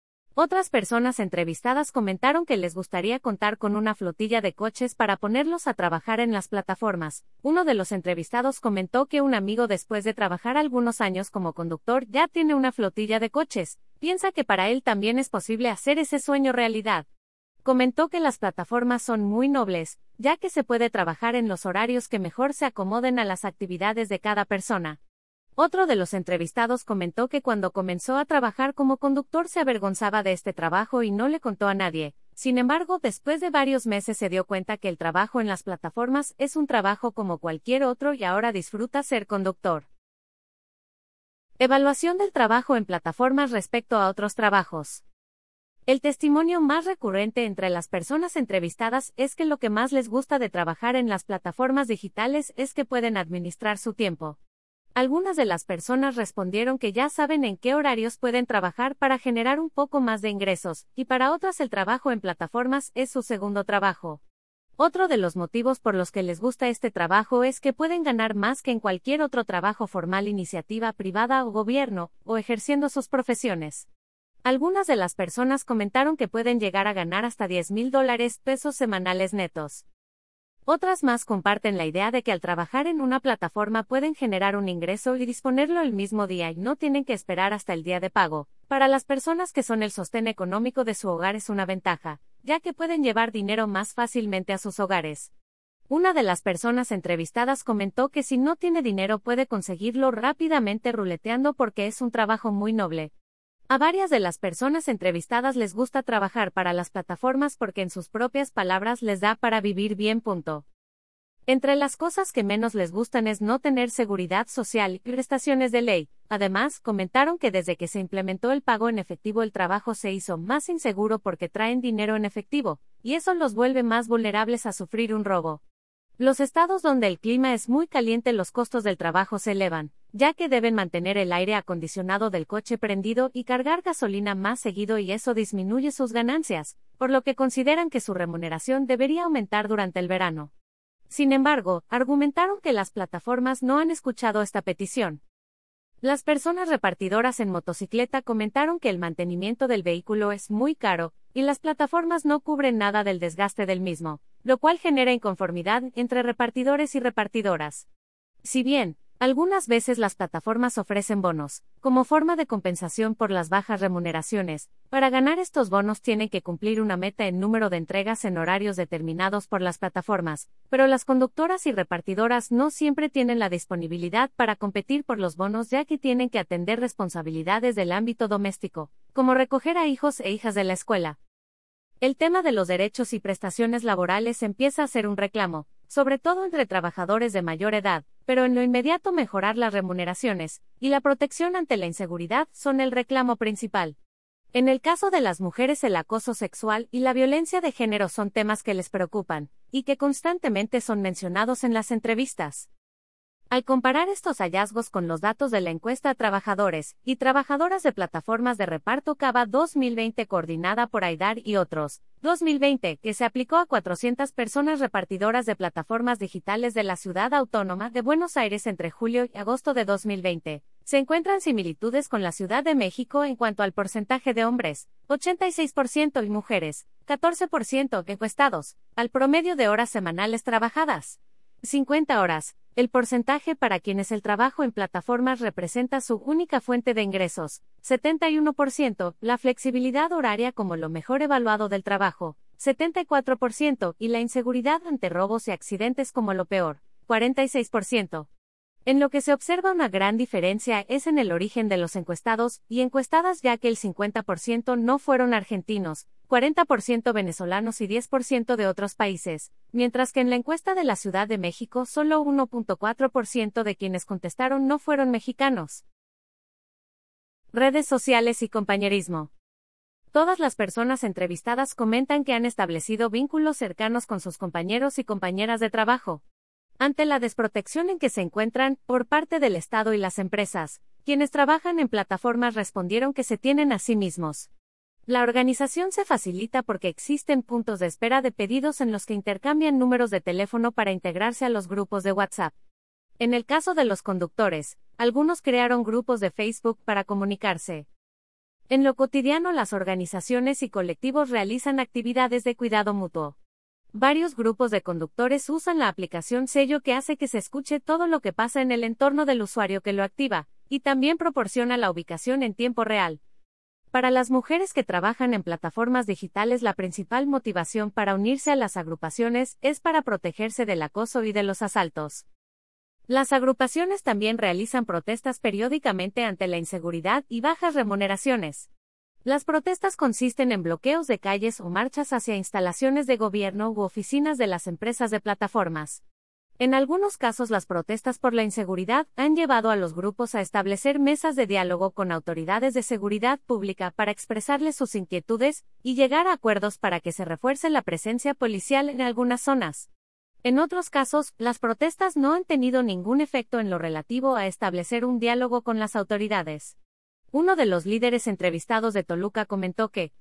Otras personas entrevistadas comentaron que les gustaría contar con una flotilla de coches para ponerlos a trabajar en las plataformas. Uno de los entrevistados comentó que un amigo después de trabajar algunos años como conductor ya tiene una flotilla de coches. Piensa que para él también es posible hacer ese sueño realidad. Comentó que las plataformas son muy nobles, ya que se puede trabajar en los horarios que mejor se acomoden a las actividades de cada persona. Otro de los entrevistados comentó que cuando comenzó a trabajar como conductor se avergonzaba de este trabajo y no le contó a nadie. Sin embargo, después de varios meses se dio cuenta que el trabajo en las plataformas es un trabajo como cualquier otro y ahora disfruta ser conductor. Evaluación del trabajo en plataformas respecto a otros trabajos. El testimonio más recurrente entre las personas entrevistadas es que lo que más les gusta de trabajar en las plataformas digitales es que pueden administrar su tiempo. Algunas de las personas respondieron que ya saben en qué horarios pueden trabajar para generar un poco más de ingresos, y para otras el trabajo en plataformas es su segundo trabajo. Otro de los motivos por los que les gusta este trabajo es que pueden ganar más que en cualquier otro trabajo formal, iniciativa privada o gobierno, o ejerciendo sus profesiones. Algunas de las personas comentaron que pueden llegar a ganar hasta $10,000 pesos semanales netos. Otras más comparten la idea de que al trabajar en una plataforma pueden generar un ingreso y disponerlo el mismo día y no tienen que esperar hasta el día de pago. Para las personas que son el sostén económico de su hogar es una ventaja, ya que pueden llevar dinero más fácilmente a sus hogares. Una de las personas entrevistadas comentó que si no tiene dinero puede conseguirlo rápidamente ruleteando porque es un trabajo muy noble. A varias de las personas entrevistadas les gusta trabajar para las plataformas porque en sus propias palabras les da para vivir bien. Entre las cosas que menos les gustan es no tener seguridad social y prestaciones de ley. Además, comentaron que desde que se implementó el pago en efectivo el trabajo se hizo más inseguro porque traen dinero en efectivo, y eso los vuelve más vulnerables a sufrir un robo. Los estados donde el clima es muy caliente los costos del trabajo se elevan, ya que deben mantener el aire acondicionado del coche prendido y cargar gasolina más seguido y eso disminuye sus ganancias, por lo que consideran que su remuneración debería aumentar durante el verano. Sin embargo, argumentaron que las plataformas no han escuchado esta petición. Las personas repartidoras en motocicleta comentaron que el mantenimiento del vehículo es muy caro, y las plataformas no cubren nada del desgaste del mismo, lo cual genera inconformidad entre repartidores y repartidoras. Si bien, algunas veces las plataformas ofrecen bonos, como forma de compensación por las bajas remuneraciones, para ganar estos bonos tienen que cumplir una meta en número de entregas en horarios determinados por las plataformas, pero las conductoras y repartidoras no siempre tienen la disponibilidad para competir por los bonos ya que tienen que atender responsabilidades del ámbito doméstico, como recoger a hijos e hijas de la escuela. El tema de los derechos y prestaciones laborales empieza a ser un reclamo, sobre todo entre trabajadores de mayor edad, pero en lo inmediato mejorar las remuneraciones y la protección ante la inseguridad son el reclamo principal. En el caso de las mujeres, el acoso sexual y la violencia de género son temas que les preocupan, y que constantemente son mencionados en las entrevistas. Al comparar estos hallazgos con los datos de la encuesta a trabajadores y trabajadoras de plataformas de reparto CABA 2020 coordinada por AIDAR y otros, 2020, que se aplicó a 400 personas repartidoras de plataformas digitales de la Ciudad Autónoma de Buenos Aires entre julio y agosto de 2020, se encuentran similitudes con la Ciudad de México en cuanto al porcentaje de hombres, 86% y mujeres, 14% encuestados, al promedio de horas semanales trabajadas. 50 horas. El porcentaje para quienes el trabajo en plataformas representa su única fuente de ingresos, 71%, la flexibilidad horaria como lo mejor evaluado del trabajo, 74%, y la inseguridad ante robos y accidentes como lo peor, 46%. En lo que se observa una gran diferencia es en el origen de los encuestados y encuestadas, ya que el 50% no fueron argentinos, 40% venezolanos y 10% de otros países, mientras que en la encuesta de la Ciudad de México solo 1.4% de quienes contestaron no fueron mexicanos. Redes sociales y compañerismo. Todas las personas entrevistadas comentan que han establecido vínculos cercanos con sus compañeros y compañeras de trabajo. Ante la desprotección en que se encuentran por parte del Estado y las empresas, quienes trabajan en plataformas respondieron que se tienen a sí mismos. La organización se facilita porque existen puntos de espera de pedidos en los que intercambian números de teléfono para integrarse a los grupos de WhatsApp. En el caso de los conductores, algunos crearon grupos de Facebook para comunicarse. En lo cotidiano, las organizaciones y colectivos realizan actividades de cuidado mutuo. Varios grupos de conductores usan la aplicación Sello, que hace que se escuche todo lo que pasa en el entorno del usuario que lo activa, y también proporciona la ubicación en tiempo real. Para las mujeres que trabajan en plataformas digitales, la principal motivación para unirse a las agrupaciones es para protegerse del acoso y de los asaltos. Las agrupaciones también realizan protestas periódicamente ante la inseguridad y bajas remuneraciones. Las protestas consisten en bloqueos de calles o marchas hacia instalaciones de gobierno u oficinas de las empresas de plataformas. En algunos casos, las protestas por la inseguridad han llevado a los grupos a establecer mesas de diálogo con autoridades de seguridad pública para expresarles sus inquietudes y llegar a acuerdos para que se refuerce la presencia policial en algunas zonas. En otros casos, las protestas no han tenido ningún efecto en lo relativo a establecer un diálogo con las autoridades. Uno de los líderes entrevistados de Toluca comentó que,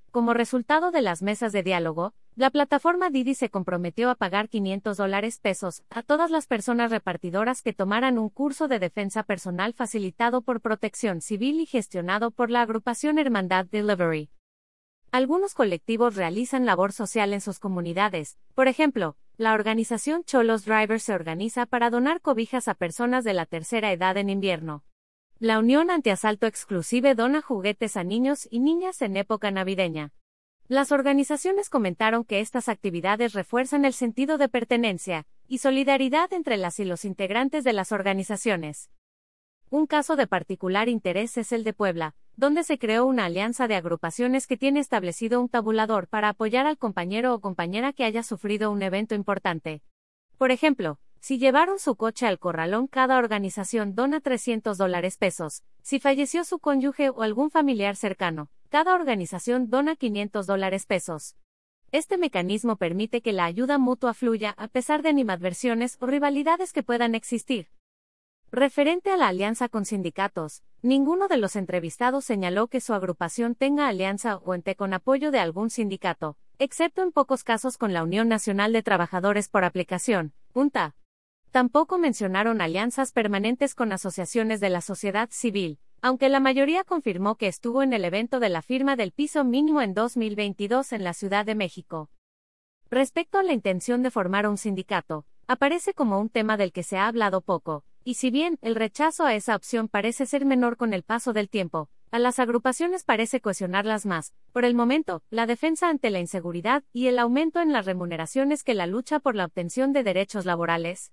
Como resultado de las mesas de diálogo, la plataforma Didi se comprometió a pagar $500 a todas las personas repartidoras que tomaran un curso de defensa personal facilitado por Protección Civil y gestionado por la agrupación Hermandad Delivery. Algunos colectivos realizan labor social en sus comunidades. Por ejemplo, la organización Cholos Drivers se organiza para donar cobijas a personas de la tercera edad en invierno. La Unión Antiasalto Exclusive dona juguetes a niños y niñas en época navideña. Las organizaciones comentaron que estas actividades refuerzan el sentido de pertenencia y solidaridad entre las y los integrantes de las organizaciones. Un caso de particular interés es el de Puebla, donde se creó una alianza de agrupaciones que tiene establecido un tabulador para apoyar al compañero o compañera que haya sufrido un evento importante. Por ejemplo, si llevaron su coche al corralón, cada organización dona $300. Si falleció su cónyuge o algún familiar cercano, cada organización dona $500. Este mecanismo permite que la ayuda mutua fluya a pesar de animadversiones o rivalidades que puedan existir. Referente a la alianza con sindicatos, ninguno de los entrevistados señaló que su agrupación tenga alianza o ente con apoyo de algún sindicato, excepto en pocos casos con la Unión Nacional de Trabajadores por Aplicación, UNTA. Tampoco mencionaron alianzas permanentes con asociaciones de la sociedad civil, aunque la mayoría confirmó que estuvo en el evento de la firma del piso mínimo en 2022 en la Ciudad de México. Respecto a la intención de formar un sindicato, aparece como un tema del que se ha hablado poco, y si bien el rechazo a esa opción parece ser menor con el paso del tiempo, a las agrupaciones parece cohesionarlas más, por el momento, la defensa ante la inseguridad y el aumento en las remuneraciones que la lucha por la obtención de derechos laborales.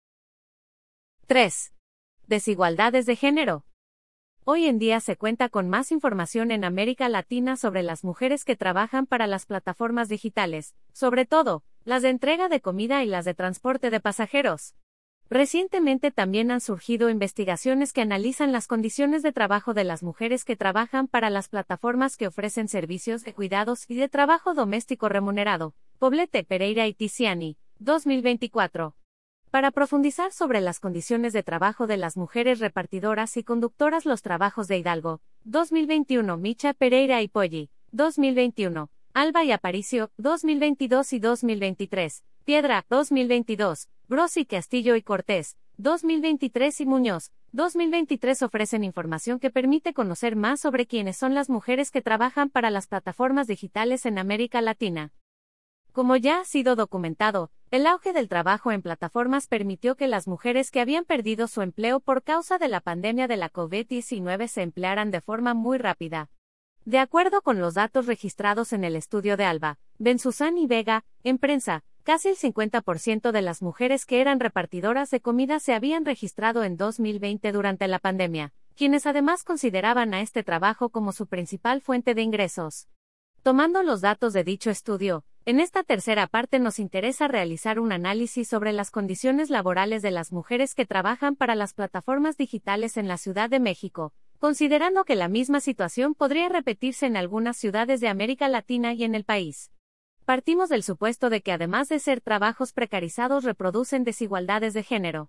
3. Desigualdades de género. Hoy en día se cuenta con más información en América Latina sobre las mujeres que trabajan para las plataformas digitales, sobre todo, las de entrega de comida y las de transporte de pasajeros. Recientemente también han surgido investigaciones que analizan las condiciones de trabajo de las mujeres que trabajan para las plataformas que ofrecen servicios de cuidados y de trabajo doméstico remunerado. Poblete, Pereira y Tiziani, 2024. Para profundizar sobre las condiciones de trabajo de las mujeres repartidoras y conductoras, los trabajos de Hidalgo, 2021, Micha, Pereira y Poggi, 2021, Alba y Aparicio, 2022 y 2023, Piedra, 2022, Grossi, Castillo y Cortés, 2023 y Muñoz, 2023 ofrecen información que permite conocer más sobre quiénes son las mujeres que trabajan para las plataformas digitales en América Latina. Como ya ha sido documentado, el auge del trabajo en plataformas permitió que las mujeres que habían perdido su empleo por causa de la pandemia de la COVID-19 se emplearan de forma muy rápida. De acuerdo con los datos registrados en el estudio de Alba, Benzuzán y Vega, en prensa, casi el 50% de las mujeres que eran repartidoras de comida se habían registrado en 2020 durante la pandemia, quienes además consideraban a este trabajo como su principal fuente de ingresos. Tomando los datos de dicho estudio, en esta tercera parte nos interesa realizar un análisis sobre las condiciones laborales de las mujeres que trabajan para las plataformas digitales en la Ciudad de México, considerando que la misma situación podría repetirse en algunas ciudades de América Latina y en el país. Partimos del supuesto de que además de ser trabajos precarizados reproducen desigualdades de género.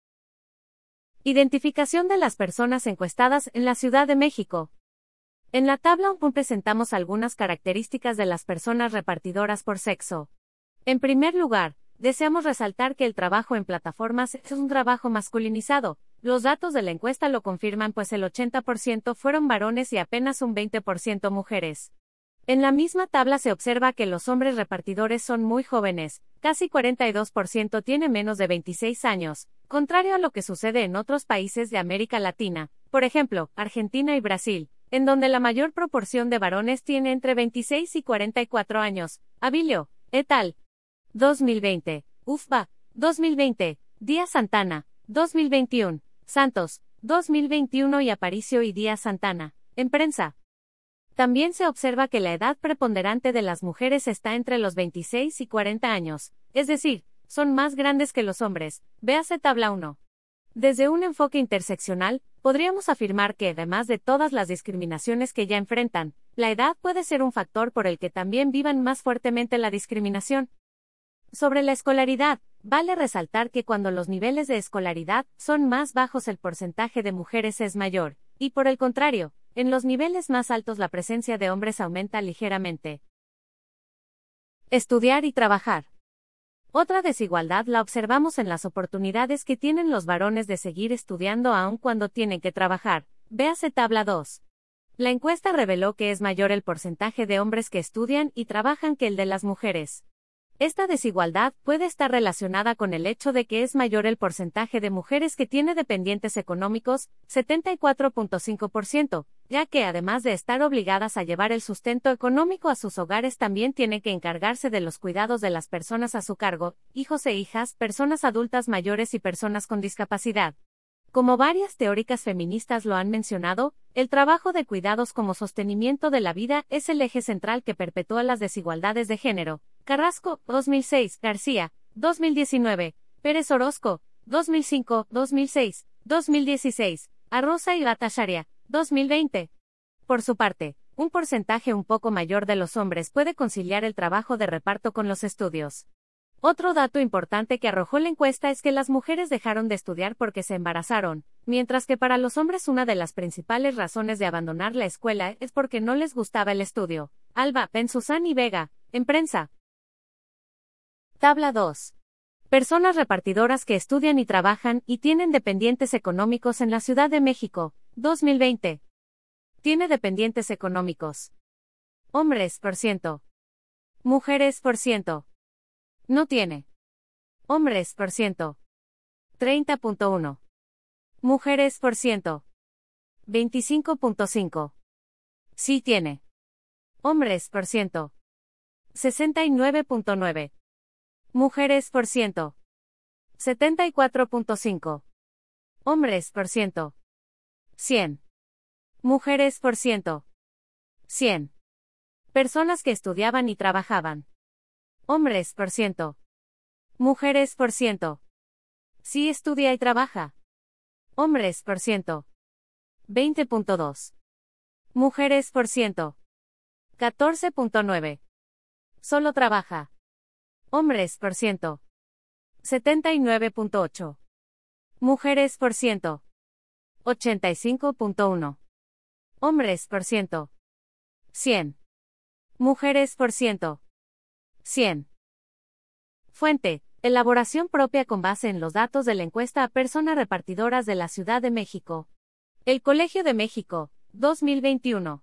Identificación de las personas encuestadas en la Ciudad de México. En la tabla 1 presentamos algunas características de las personas repartidoras por sexo. En primer lugar, deseamos resaltar que el trabajo en plataformas es un trabajo masculinizado. Los datos de la encuesta lo confirman, pues el 80% fueron varones y apenas un 20% mujeres. En la misma tabla se observa que los hombres repartidores son muy jóvenes, casi 42% tiene menos de 26 años, contrario a lo que sucede en otros países de América Latina, por ejemplo, Argentina y Brasil, en donde la mayor proporción de varones tiene entre 26 y 44 años. Abilio, et al. 2020. UFBA, 2020. Díaz Santana, 2021. Santos, 2021 y Aparicio y Díaz Santana, en prensa. También se observa que la edad preponderante de las mujeres está entre los 26 y 40 años, es decir, son más grandes que los hombres. Véase tabla 1. Desde un enfoque interseccional, podríamos afirmar que, además de todas las discriminaciones que ya enfrentan, la edad puede ser un factor por el que también vivan más fuertemente la discriminación. Sobre la escolaridad, vale resaltar que cuando los niveles de escolaridad son más bajos el porcentaje de mujeres es mayor, y por el contrario, En los niveles más altos la presencia de hombres aumenta ligeramente. Estudiar y trabajar. Otra desigualdad la observamos en las oportunidades que tienen los varones de seguir estudiando aun cuando tienen que trabajar. Véase tabla 2. La encuesta reveló que es mayor el porcentaje de hombres que estudian y trabajan que el de las mujeres. Esta desigualdad puede estar relacionada con el hecho de que es mayor el porcentaje de mujeres que tiene dependientes económicos, 74.5%, ya que además de estar obligadas a llevar el sustento económico a sus hogares también tienen que encargarse de los cuidados de las personas a su cargo, hijos e hijas, personas adultas mayores y personas con discapacidad. Como varias teóricas feministas lo han mencionado, el trabajo de cuidados como sostenimiento de la vida es el eje central que perpetúa las desigualdades de género. Carrasco, 2006, García, 2019, Pérez Orozco, 2005, 2006, 2016, Arroza y Batasharia, 2020. Por su parte, un porcentaje un poco mayor de los hombres puede conciliar el trabajo de reparto con los estudios. Otro dato importante que arrojó la encuesta es que las mujeres dejaron de estudiar porque se embarazaron, mientras que para los hombres una de las principales razones de abandonar la escuela es porque no les gustaba el estudio. Alba, Pensusán y Vega, en prensa. Tabla 2. Personas repartidoras que estudian y trabajan y tienen dependientes económicos en la Ciudad de México, 2020. Tiene dependientes económicos. Hombres, por ciento. Mujeres, por ciento. No tiene. Hombres, por ciento. 30.1. Mujeres, por ciento. 25.5. Sí tiene. Hombres, por ciento. 69.9. Mujeres, por ciento. 74.5. Hombres, por ciento. 100. Mujeres, por ciento. 100. Personas que estudiaban y trabajaban. Hombres, por ciento. Mujeres, por ciento. Sí estudia y trabaja. Hombres, por ciento. 20.2. Mujeres, por ciento. 14.9. Solo trabaja. Hombres, por ciento. 79.8. Mujeres, por ciento. 85.1. Hombres, por ciento. 100. Mujeres, por ciento. 100. Fuente: elaboración propia con base en los datos de la encuesta a personas repartidoras de la Ciudad de México. El Colegio de México, 2021.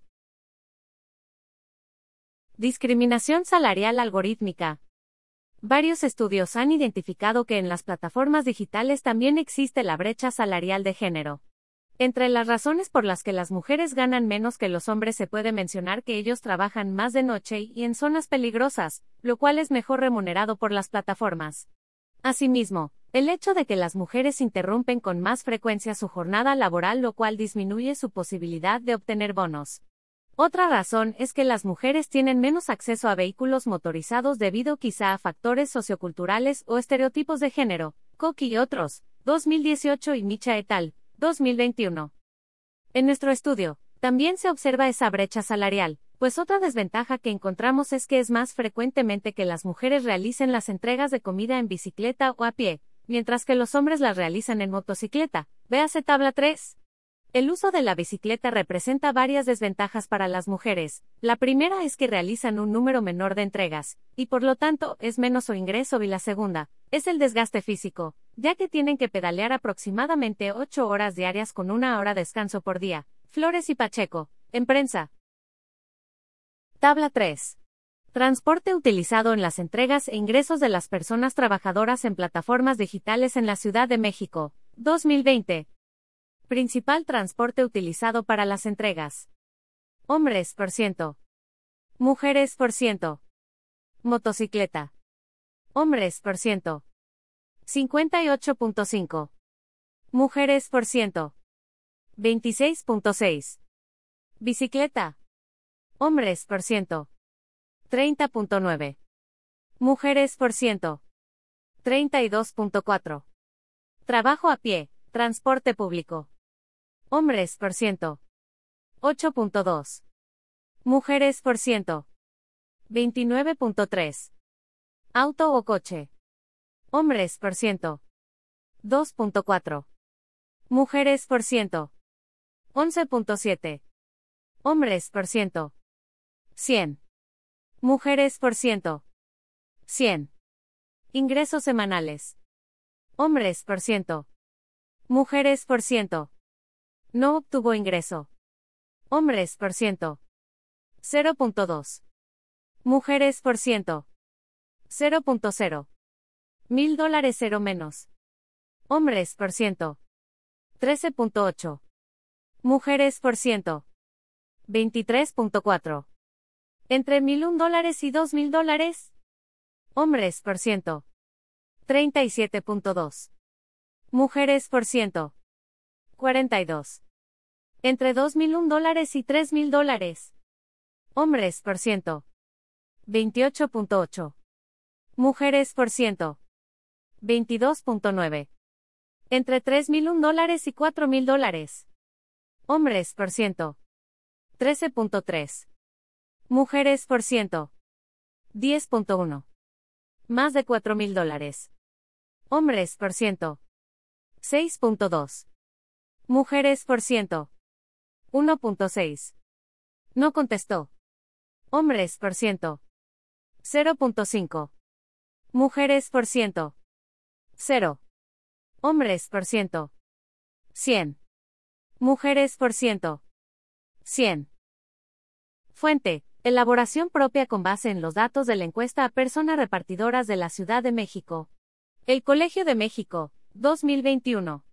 Discriminación salarial algorítmica. Varios estudios han identificado que en las plataformas digitales también existe la brecha salarial de género. Entre las razones por las que las mujeres ganan menos que los hombres se puede mencionar que ellos trabajan más de noche y en zonas peligrosas, lo cual es mejor remunerado por las plataformas. Asimismo, el hecho de que las mujeres interrumpen con más frecuencia su jornada laboral, lo cual disminuye su posibilidad de obtener bonos. Otra razón es que las mujeres tienen menos acceso a vehículos motorizados debido quizá a factores socioculturales o estereotipos de género. Koch y otros, 2018 y Micha et al. 2021. En nuestro estudio, también se observa esa brecha salarial, pues otra desventaja que encontramos es que es más frecuentemente que las mujeres realicen las entregas de comida en bicicleta o a pie, mientras que los hombres las realizan en motocicleta. Véase tabla 3. El uso de la bicicleta representa varias desventajas para las mujeres. La primera es que realizan un número menor de entregas, y por lo tanto es menos su ingreso, y la segunda es el desgaste físico, ya que tienen que pedalear aproximadamente 8 horas diarias con 1 hora de descanso por día. Flores y Pacheco, en prensa. Tabla 3. Transporte utilizado en las entregas e ingresos de las personas trabajadoras en plataformas digitales en la Ciudad de México, 2020. Principal transporte utilizado para las entregas. Hombres, por ciento. Mujeres, por ciento. Motocicleta. Hombres, por ciento. 58.5. Mujeres, por ciento. 26.6. Bicicleta. Hombres, por ciento. 30.9. Mujeres, por ciento. 32.4. Trabajo a pie, transporte público. Hombres, por ciento. 8.2. Mujeres, por ciento. 29.3. Auto o coche. Hombres, por ciento. 2.4. Mujeres, por ciento. 11.7. Hombres por ciento. 100. Mujeres por ciento. 100. Ingresos semanales. Hombres por ciento. Mujeres por ciento. No obtuvo ingreso. Hombres por ciento. 0.2. Mujeres por ciento. 0.0. $1,000 0 menos. Hombres por ciento. 13.8. Mujeres por ciento. 23.4. Entre $1,001 y $2,000. Hombres por ciento. 37.2. Mujeres por ciento. 42. Entre $2,001 y $3,000. Hombres por ciento. 28.8. Mujeres por ciento. 22.9. Entre $3,001 y $4,000. Hombres por ciento. 13.3. Mujeres por ciento. 10.1. Más de $4,000. Hombres por ciento. 6.2. Mujeres por ciento. 1.6. No contestó. Hombres por ciento. 0.5. Mujeres por ciento. 0. Hombres por ciento. 100. Mujeres por ciento. 100. Fuente: elaboración propia con base en los datos de la encuesta a personas repartidoras de la Ciudad de México. El Colegio de México, 2021.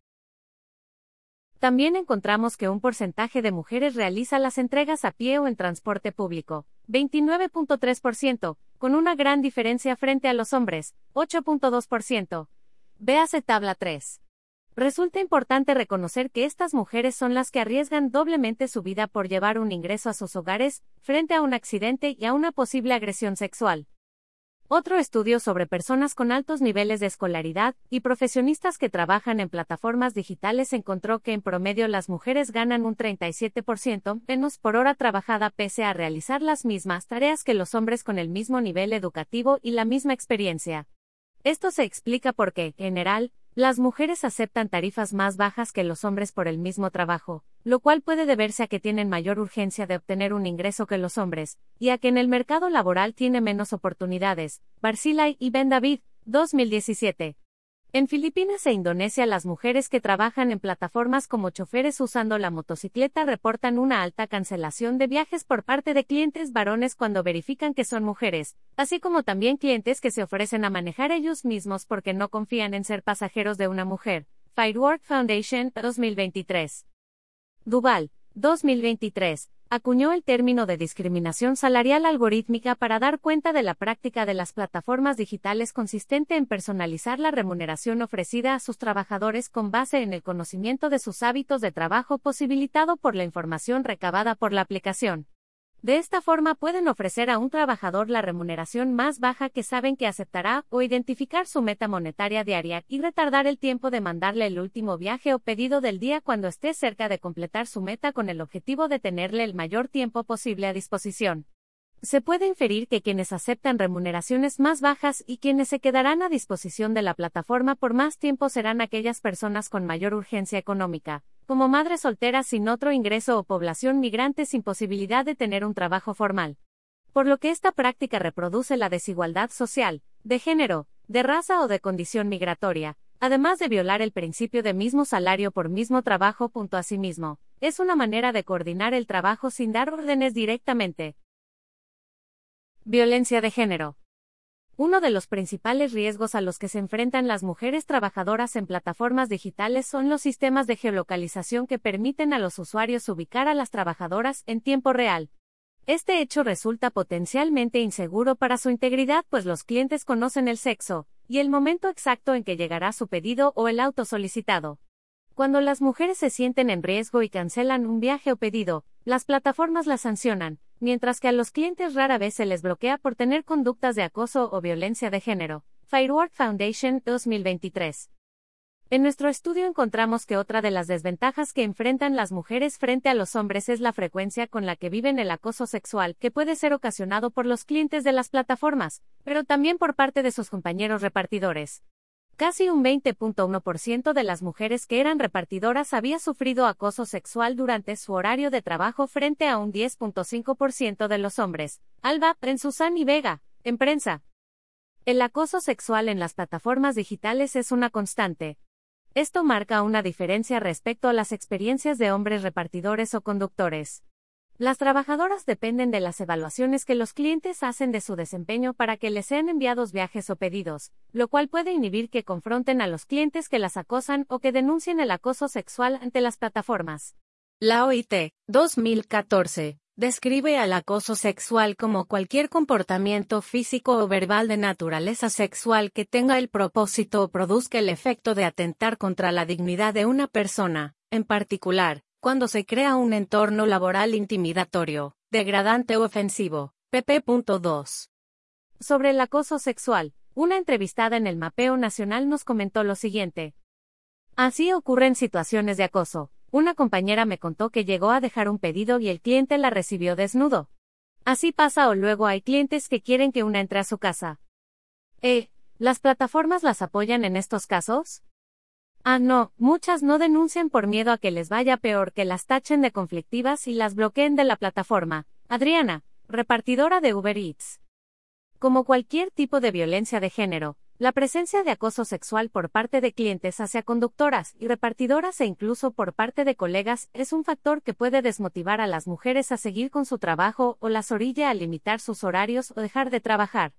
También encontramos que un porcentaje de mujeres realiza las entregas a pie o en transporte público, 29.3%, con una gran diferencia frente a los hombres, 8.2%. Véase tabla 3. Resulta importante reconocer que estas mujeres son las que arriesgan doblemente su vida por llevar un ingreso a sus hogares, frente a un accidente y a una posible agresión sexual. Otro estudio sobre personas con altos niveles de escolaridad y profesionistas que trabajan en plataformas digitales encontró que en promedio las mujeres ganan un 37% menos por hora trabajada pese a realizar las mismas tareas que los hombres con el mismo nivel educativo y la misma experiencia. Esto se explica porque, en general, las mujeres aceptan tarifas más bajas que los hombres por el mismo trabajo, lo cual puede deberse a que tienen mayor urgencia de obtener un ingreso que los hombres, y a que en el mercado laboral tiene menos oportunidades. Barzilai y Ben David, 2017. En Filipinas e Indonesia, las mujeres que trabajan en plataformas como choferes usando la motocicleta reportan una alta cancelación de viajes por parte de clientes varones cuando verifican que son mujeres, así como también clientes que se ofrecen a manejar ellos mismos porque no confían en ser pasajeros de una mujer. Firework Foundation, 2023. Duval, 2023, acuñó el término de discriminación salarial algorítmica para dar cuenta de la práctica de las plataformas digitales consistente en personalizar la remuneración ofrecida a sus trabajadores con base en el conocimiento de sus hábitos de trabajo posibilitado por la información recabada por la aplicación. De esta forma pueden ofrecer a un trabajador la remuneración más baja que saben que aceptará o identificar su meta monetaria diaria y retardar el tiempo de mandarle el último viaje o pedido del día cuando esté cerca de completar su meta con el objetivo de tenerle el mayor tiempo posible a disposición. Se puede inferir que quienes aceptan remuneraciones más bajas y quienes se quedarán a disposición de la plataforma por más tiempo serán aquellas personas con mayor urgencia económica, como madres solteras sin otro ingreso o población migrante sin posibilidad de tener un trabajo formal. Por lo que esta práctica reproduce la desigualdad social, de género, de raza o de condición migratoria, además de violar el principio de mismo salario por mismo trabajo. Asimismo, es una manera de coordinar el trabajo sin dar órdenes directamente. Violencia de género. Uno de los principales riesgos a los que se enfrentan las mujeres trabajadoras en plataformas digitales son los sistemas de geolocalización que permiten a los usuarios ubicar a las trabajadoras en tiempo real. Este hecho resulta potencialmente inseguro para su integridad, pues los clientes conocen el sexo y el momento exacto en que llegará su pedido o el auto solicitado. Cuando las mujeres se sienten en riesgo y cancelan un viaje o pedido, las plataformas las sancionan, mientras que a los clientes rara vez se les bloquea por tener conductas de acoso o violencia de género. Firework Foundation, 2023. En nuestro estudio encontramos que otra de las desventajas que enfrentan las mujeres frente a los hombres es la frecuencia con la que viven el acoso sexual, que puede ser ocasionado por los clientes de las plataformas, pero también por parte de sus compañeros repartidores. Casi un 20.1% de las mujeres que eran repartidoras había sufrido acoso sexual durante su horario de trabajo frente a un 10.5% de los hombres. Alba, en Susan y Vega, en prensa. El acoso sexual en las plataformas digitales es una constante. Esto marca una diferencia respecto a las experiencias de hombres repartidores o conductores. Las trabajadoras dependen de las evaluaciones que los clientes hacen de su desempeño para que les sean enviados viajes o pedidos, lo cual puede inhibir que confronten a los clientes que las acosan o que denuncien el acoso sexual ante las plataformas. La OIT, 2014, describe al acoso sexual como cualquier comportamiento físico o verbal de naturaleza sexual que tenga el propósito o produzca el efecto de atentar contra la dignidad de una persona, en particular, cuando se crea un entorno laboral intimidatorio, degradante o ofensivo. pp.2. Sobre el acoso sexual, una entrevistada en el Mapeo Nacional nos comentó lo siguiente. Así ocurren situaciones de acoso. Una compañera me contó que llegó a dejar un pedido y el cliente la recibió desnudo. Así pasa o luego hay clientes que quieren que una entre a su casa. ¿Las plataformas las apoyan en estos casos? No, muchas no denuncian por miedo a que les vaya peor, que las tachen de conflictivas y las bloqueen de la plataforma. Adriana, repartidora de Uber Eats. Como cualquier tipo de violencia de género, la presencia de acoso sexual por parte de clientes hacia conductoras y repartidoras e incluso por parte de colegas es un factor que puede desmotivar a las mujeres a seguir con su trabajo o las orilla a limitar sus horarios o dejar de trabajar.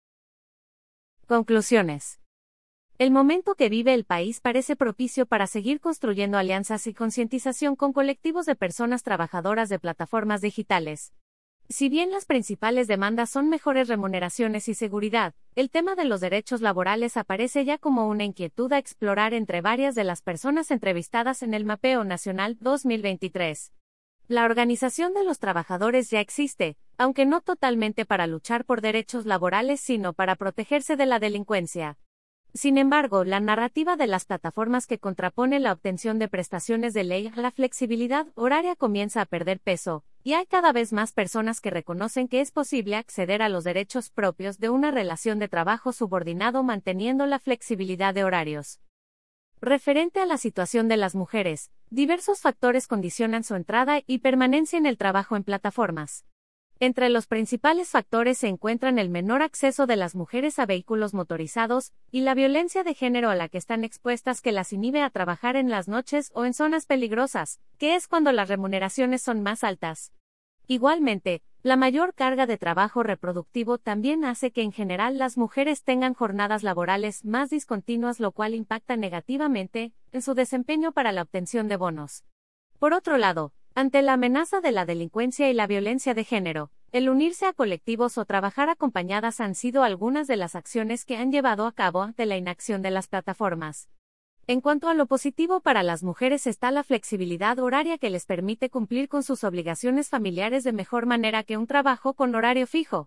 Conclusiones. El momento que vive el país parece propicio para seguir construyendo alianzas y concientización con colectivos de personas trabajadoras de plataformas digitales. Si bien las principales demandas son mejores remuneraciones y seguridad, el tema de los derechos laborales aparece ya como una inquietud a explorar entre varias de las personas entrevistadas en el Mapeo Nacional 2023. La organización de los trabajadores ya existe, aunque no totalmente para luchar por derechos laborales sino para protegerse de la delincuencia. Sin embargo, la narrativa de las plataformas que contrapone la obtención de prestaciones de ley a la flexibilidad horaria comienza a perder peso, y hay cada vez más personas que reconocen que es posible acceder a los derechos propios de una relación de trabajo subordinado manteniendo la flexibilidad de horarios. Referente a la situación de las mujeres, diversos factores condicionan su entrada y permanencia en el trabajo en plataformas. Entre los principales factores se encuentran el menor acceso de las mujeres a vehículos motorizados y la violencia de género a la que están expuestas que las inhibe a trabajar en las noches o en zonas peligrosas, que es cuando las remuneraciones son más altas. Igualmente, la mayor carga de trabajo reproductivo también hace que en general las mujeres tengan jornadas laborales más discontinuas, lo cual impacta negativamente en su desempeño para la obtención de bonos. Por otro lado, ante la amenaza de la delincuencia y la violencia de género, el unirse a colectivos o trabajar acompañadas han sido algunas de las acciones que han llevado a cabo ante la inacción de las plataformas. En cuanto a lo positivo para las mujeres está la flexibilidad horaria que les permite cumplir con sus obligaciones familiares de mejor manera que un trabajo con horario fijo.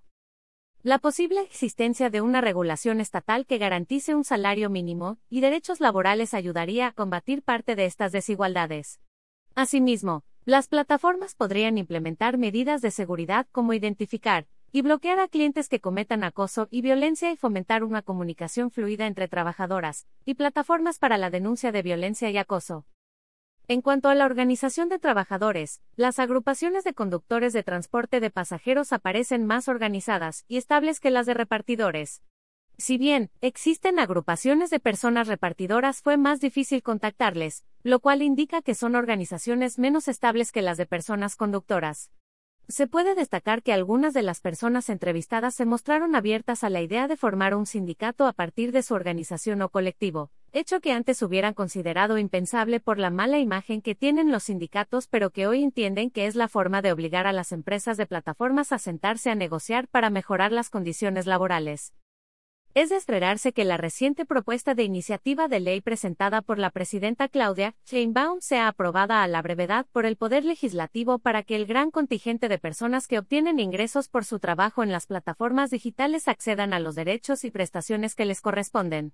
La posible existencia de una regulación estatal que garantice un salario mínimo y derechos laborales ayudaría a combatir parte de estas desigualdades. Asimismo, las plataformas podrían implementar medidas de seguridad como identificar y bloquear a clientes que cometan acoso y violencia y fomentar una comunicación fluida entre trabajadoras y plataformas para la denuncia de violencia y acoso. En cuanto a la organización de trabajadores, las agrupaciones de conductores de transporte de pasajeros aparecen más organizadas y estables que las de repartidores. Si bien existen agrupaciones de personas repartidoras, fue más difícil contactarles, lo cual indica que son organizaciones menos estables que las de personas conductoras. Se puede destacar que algunas de las personas entrevistadas se mostraron abiertas a la idea de formar un sindicato a partir de su organización o colectivo, hecho que antes hubieran considerado impensable por la mala imagen que tienen los sindicatos, pero que hoy entienden que es la forma de obligar a las empresas de plataformas a sentarse a negociar para mejorar las condiciones laborales. Es de esperarse que la reciente propuesta de iniciativa de ley presentada por la presidenta Claudia Sheinbaum sea aprobada a la brevedad por el Poder Legislativo para que el gran contingente de personas que obtienen ingresos por su trabajo en las plataformas digitales accedan a los derechos y prestaciones que les corresponden.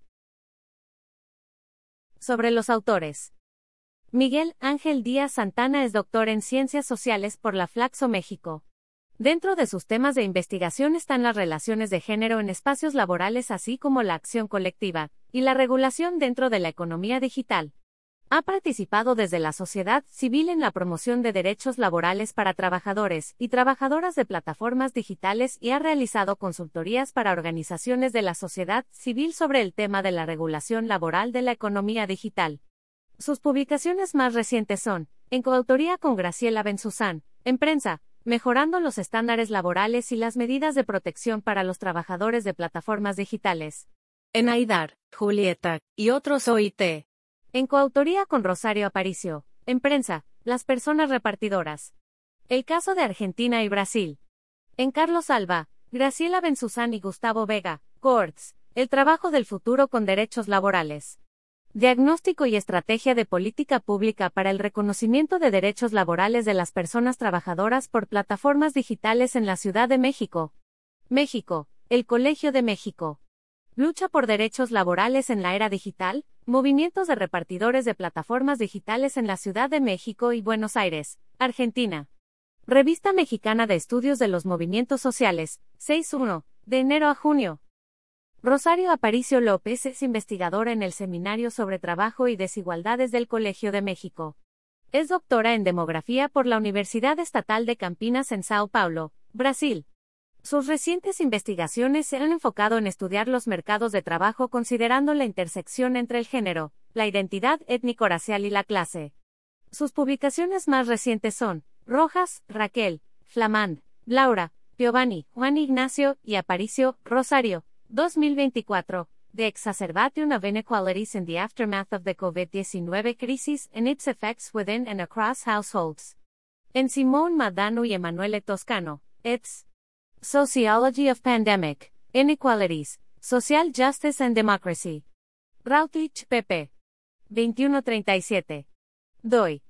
Sobre los autores. Miguel Ángel Díaz Santana es doctor en Ciencias Sociales por la Flaxo México. Dentro de sus temas de investigación están las relaciones de género en espacios laborales así como la acción colectiva, y la regulación dentro de la economía digital. Ha participado desde la sociedad civil en la promoción de derechos laborales para trabajadores y trabajadoras de plataformas digitales y ha realizado consultorías para organizaciones de la sociedad civil sobre el tema de la regulación laboral de la economía digital. Sus publicaciones más recientes son, en coautoría con Graciela Benzuzán, en prensa, Mejorando los estándares laborales y las medidas de protección para los trabajadores de plataformas digitales. En Aidar, Julieta, y otros OIT. En coautoría con Rosario Aparicio, en prensa, Las personas repartidoras. El caso de Argentina y Brasil. En Carlos Alba, Graciela Benzuzán y Gustavo Vega, Coorts, El trabajo del futuro con derechos laborales. Diagnóstico y estrategia de política pública para el reconocimiento de derechos laborales de las personas trabajadoras por plataformas digitales en la Ciudad de México. México, El Colegio de México. Lucha por derechos laborales en la era digital, movimientos de repartidores de plataformas digitales en la Ciudad de México y Buenos Aires, Argentina. Revista Mexicana de Estudios de los Movimientos Sociales, 6-1, de enero a junio. Rosario Aparicio López es investigadora en el Seminario sobre Trabajo y Desigualdades del Colegio de México. Es doctora en Demografía por la Universidad Estatal de Campinas en Sao Paulo, Brasil. Sus recientes investigaciones se han enfocado en estudiar los mercados de trabajo considerando la intersección entre el género, la identidad étnico-racial y la clase. Sus publicaciones más recientes son Rojas, Raquel, Flamand, Laura, Piovani, Juan Ignacio y Aparicio, Rosario, 2024, The Exacerbation of Inequalities in the Aftermath of the COVID-19 Crisis and Its Effects Within and Across Households. En Simone Madanu y Emanuele Toscano, eds. Sociology of Pandemic, Inequalities, Social Justice and Democracy. Routledge, pp. 2137. doi,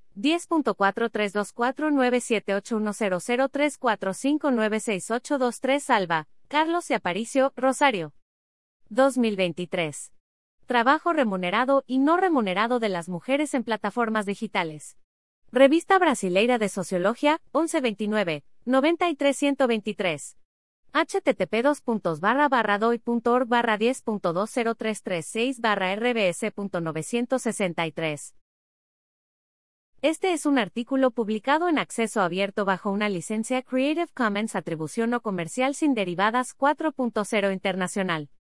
10.4324978100345968223 Alba, Carlos y Aparicio, Rosario. 2023. Trabajo remunerado y no remunerado de las mujeres en plataformas digitales. Revista Brasileira de Sociología, 1129, 93123. http://doi.org/10.20336/rbs.963. Este es un artículo publicado en acceso abierto bajo una licencia Creative Commons Atribución no comercial sin derivadas 4.0 internacional.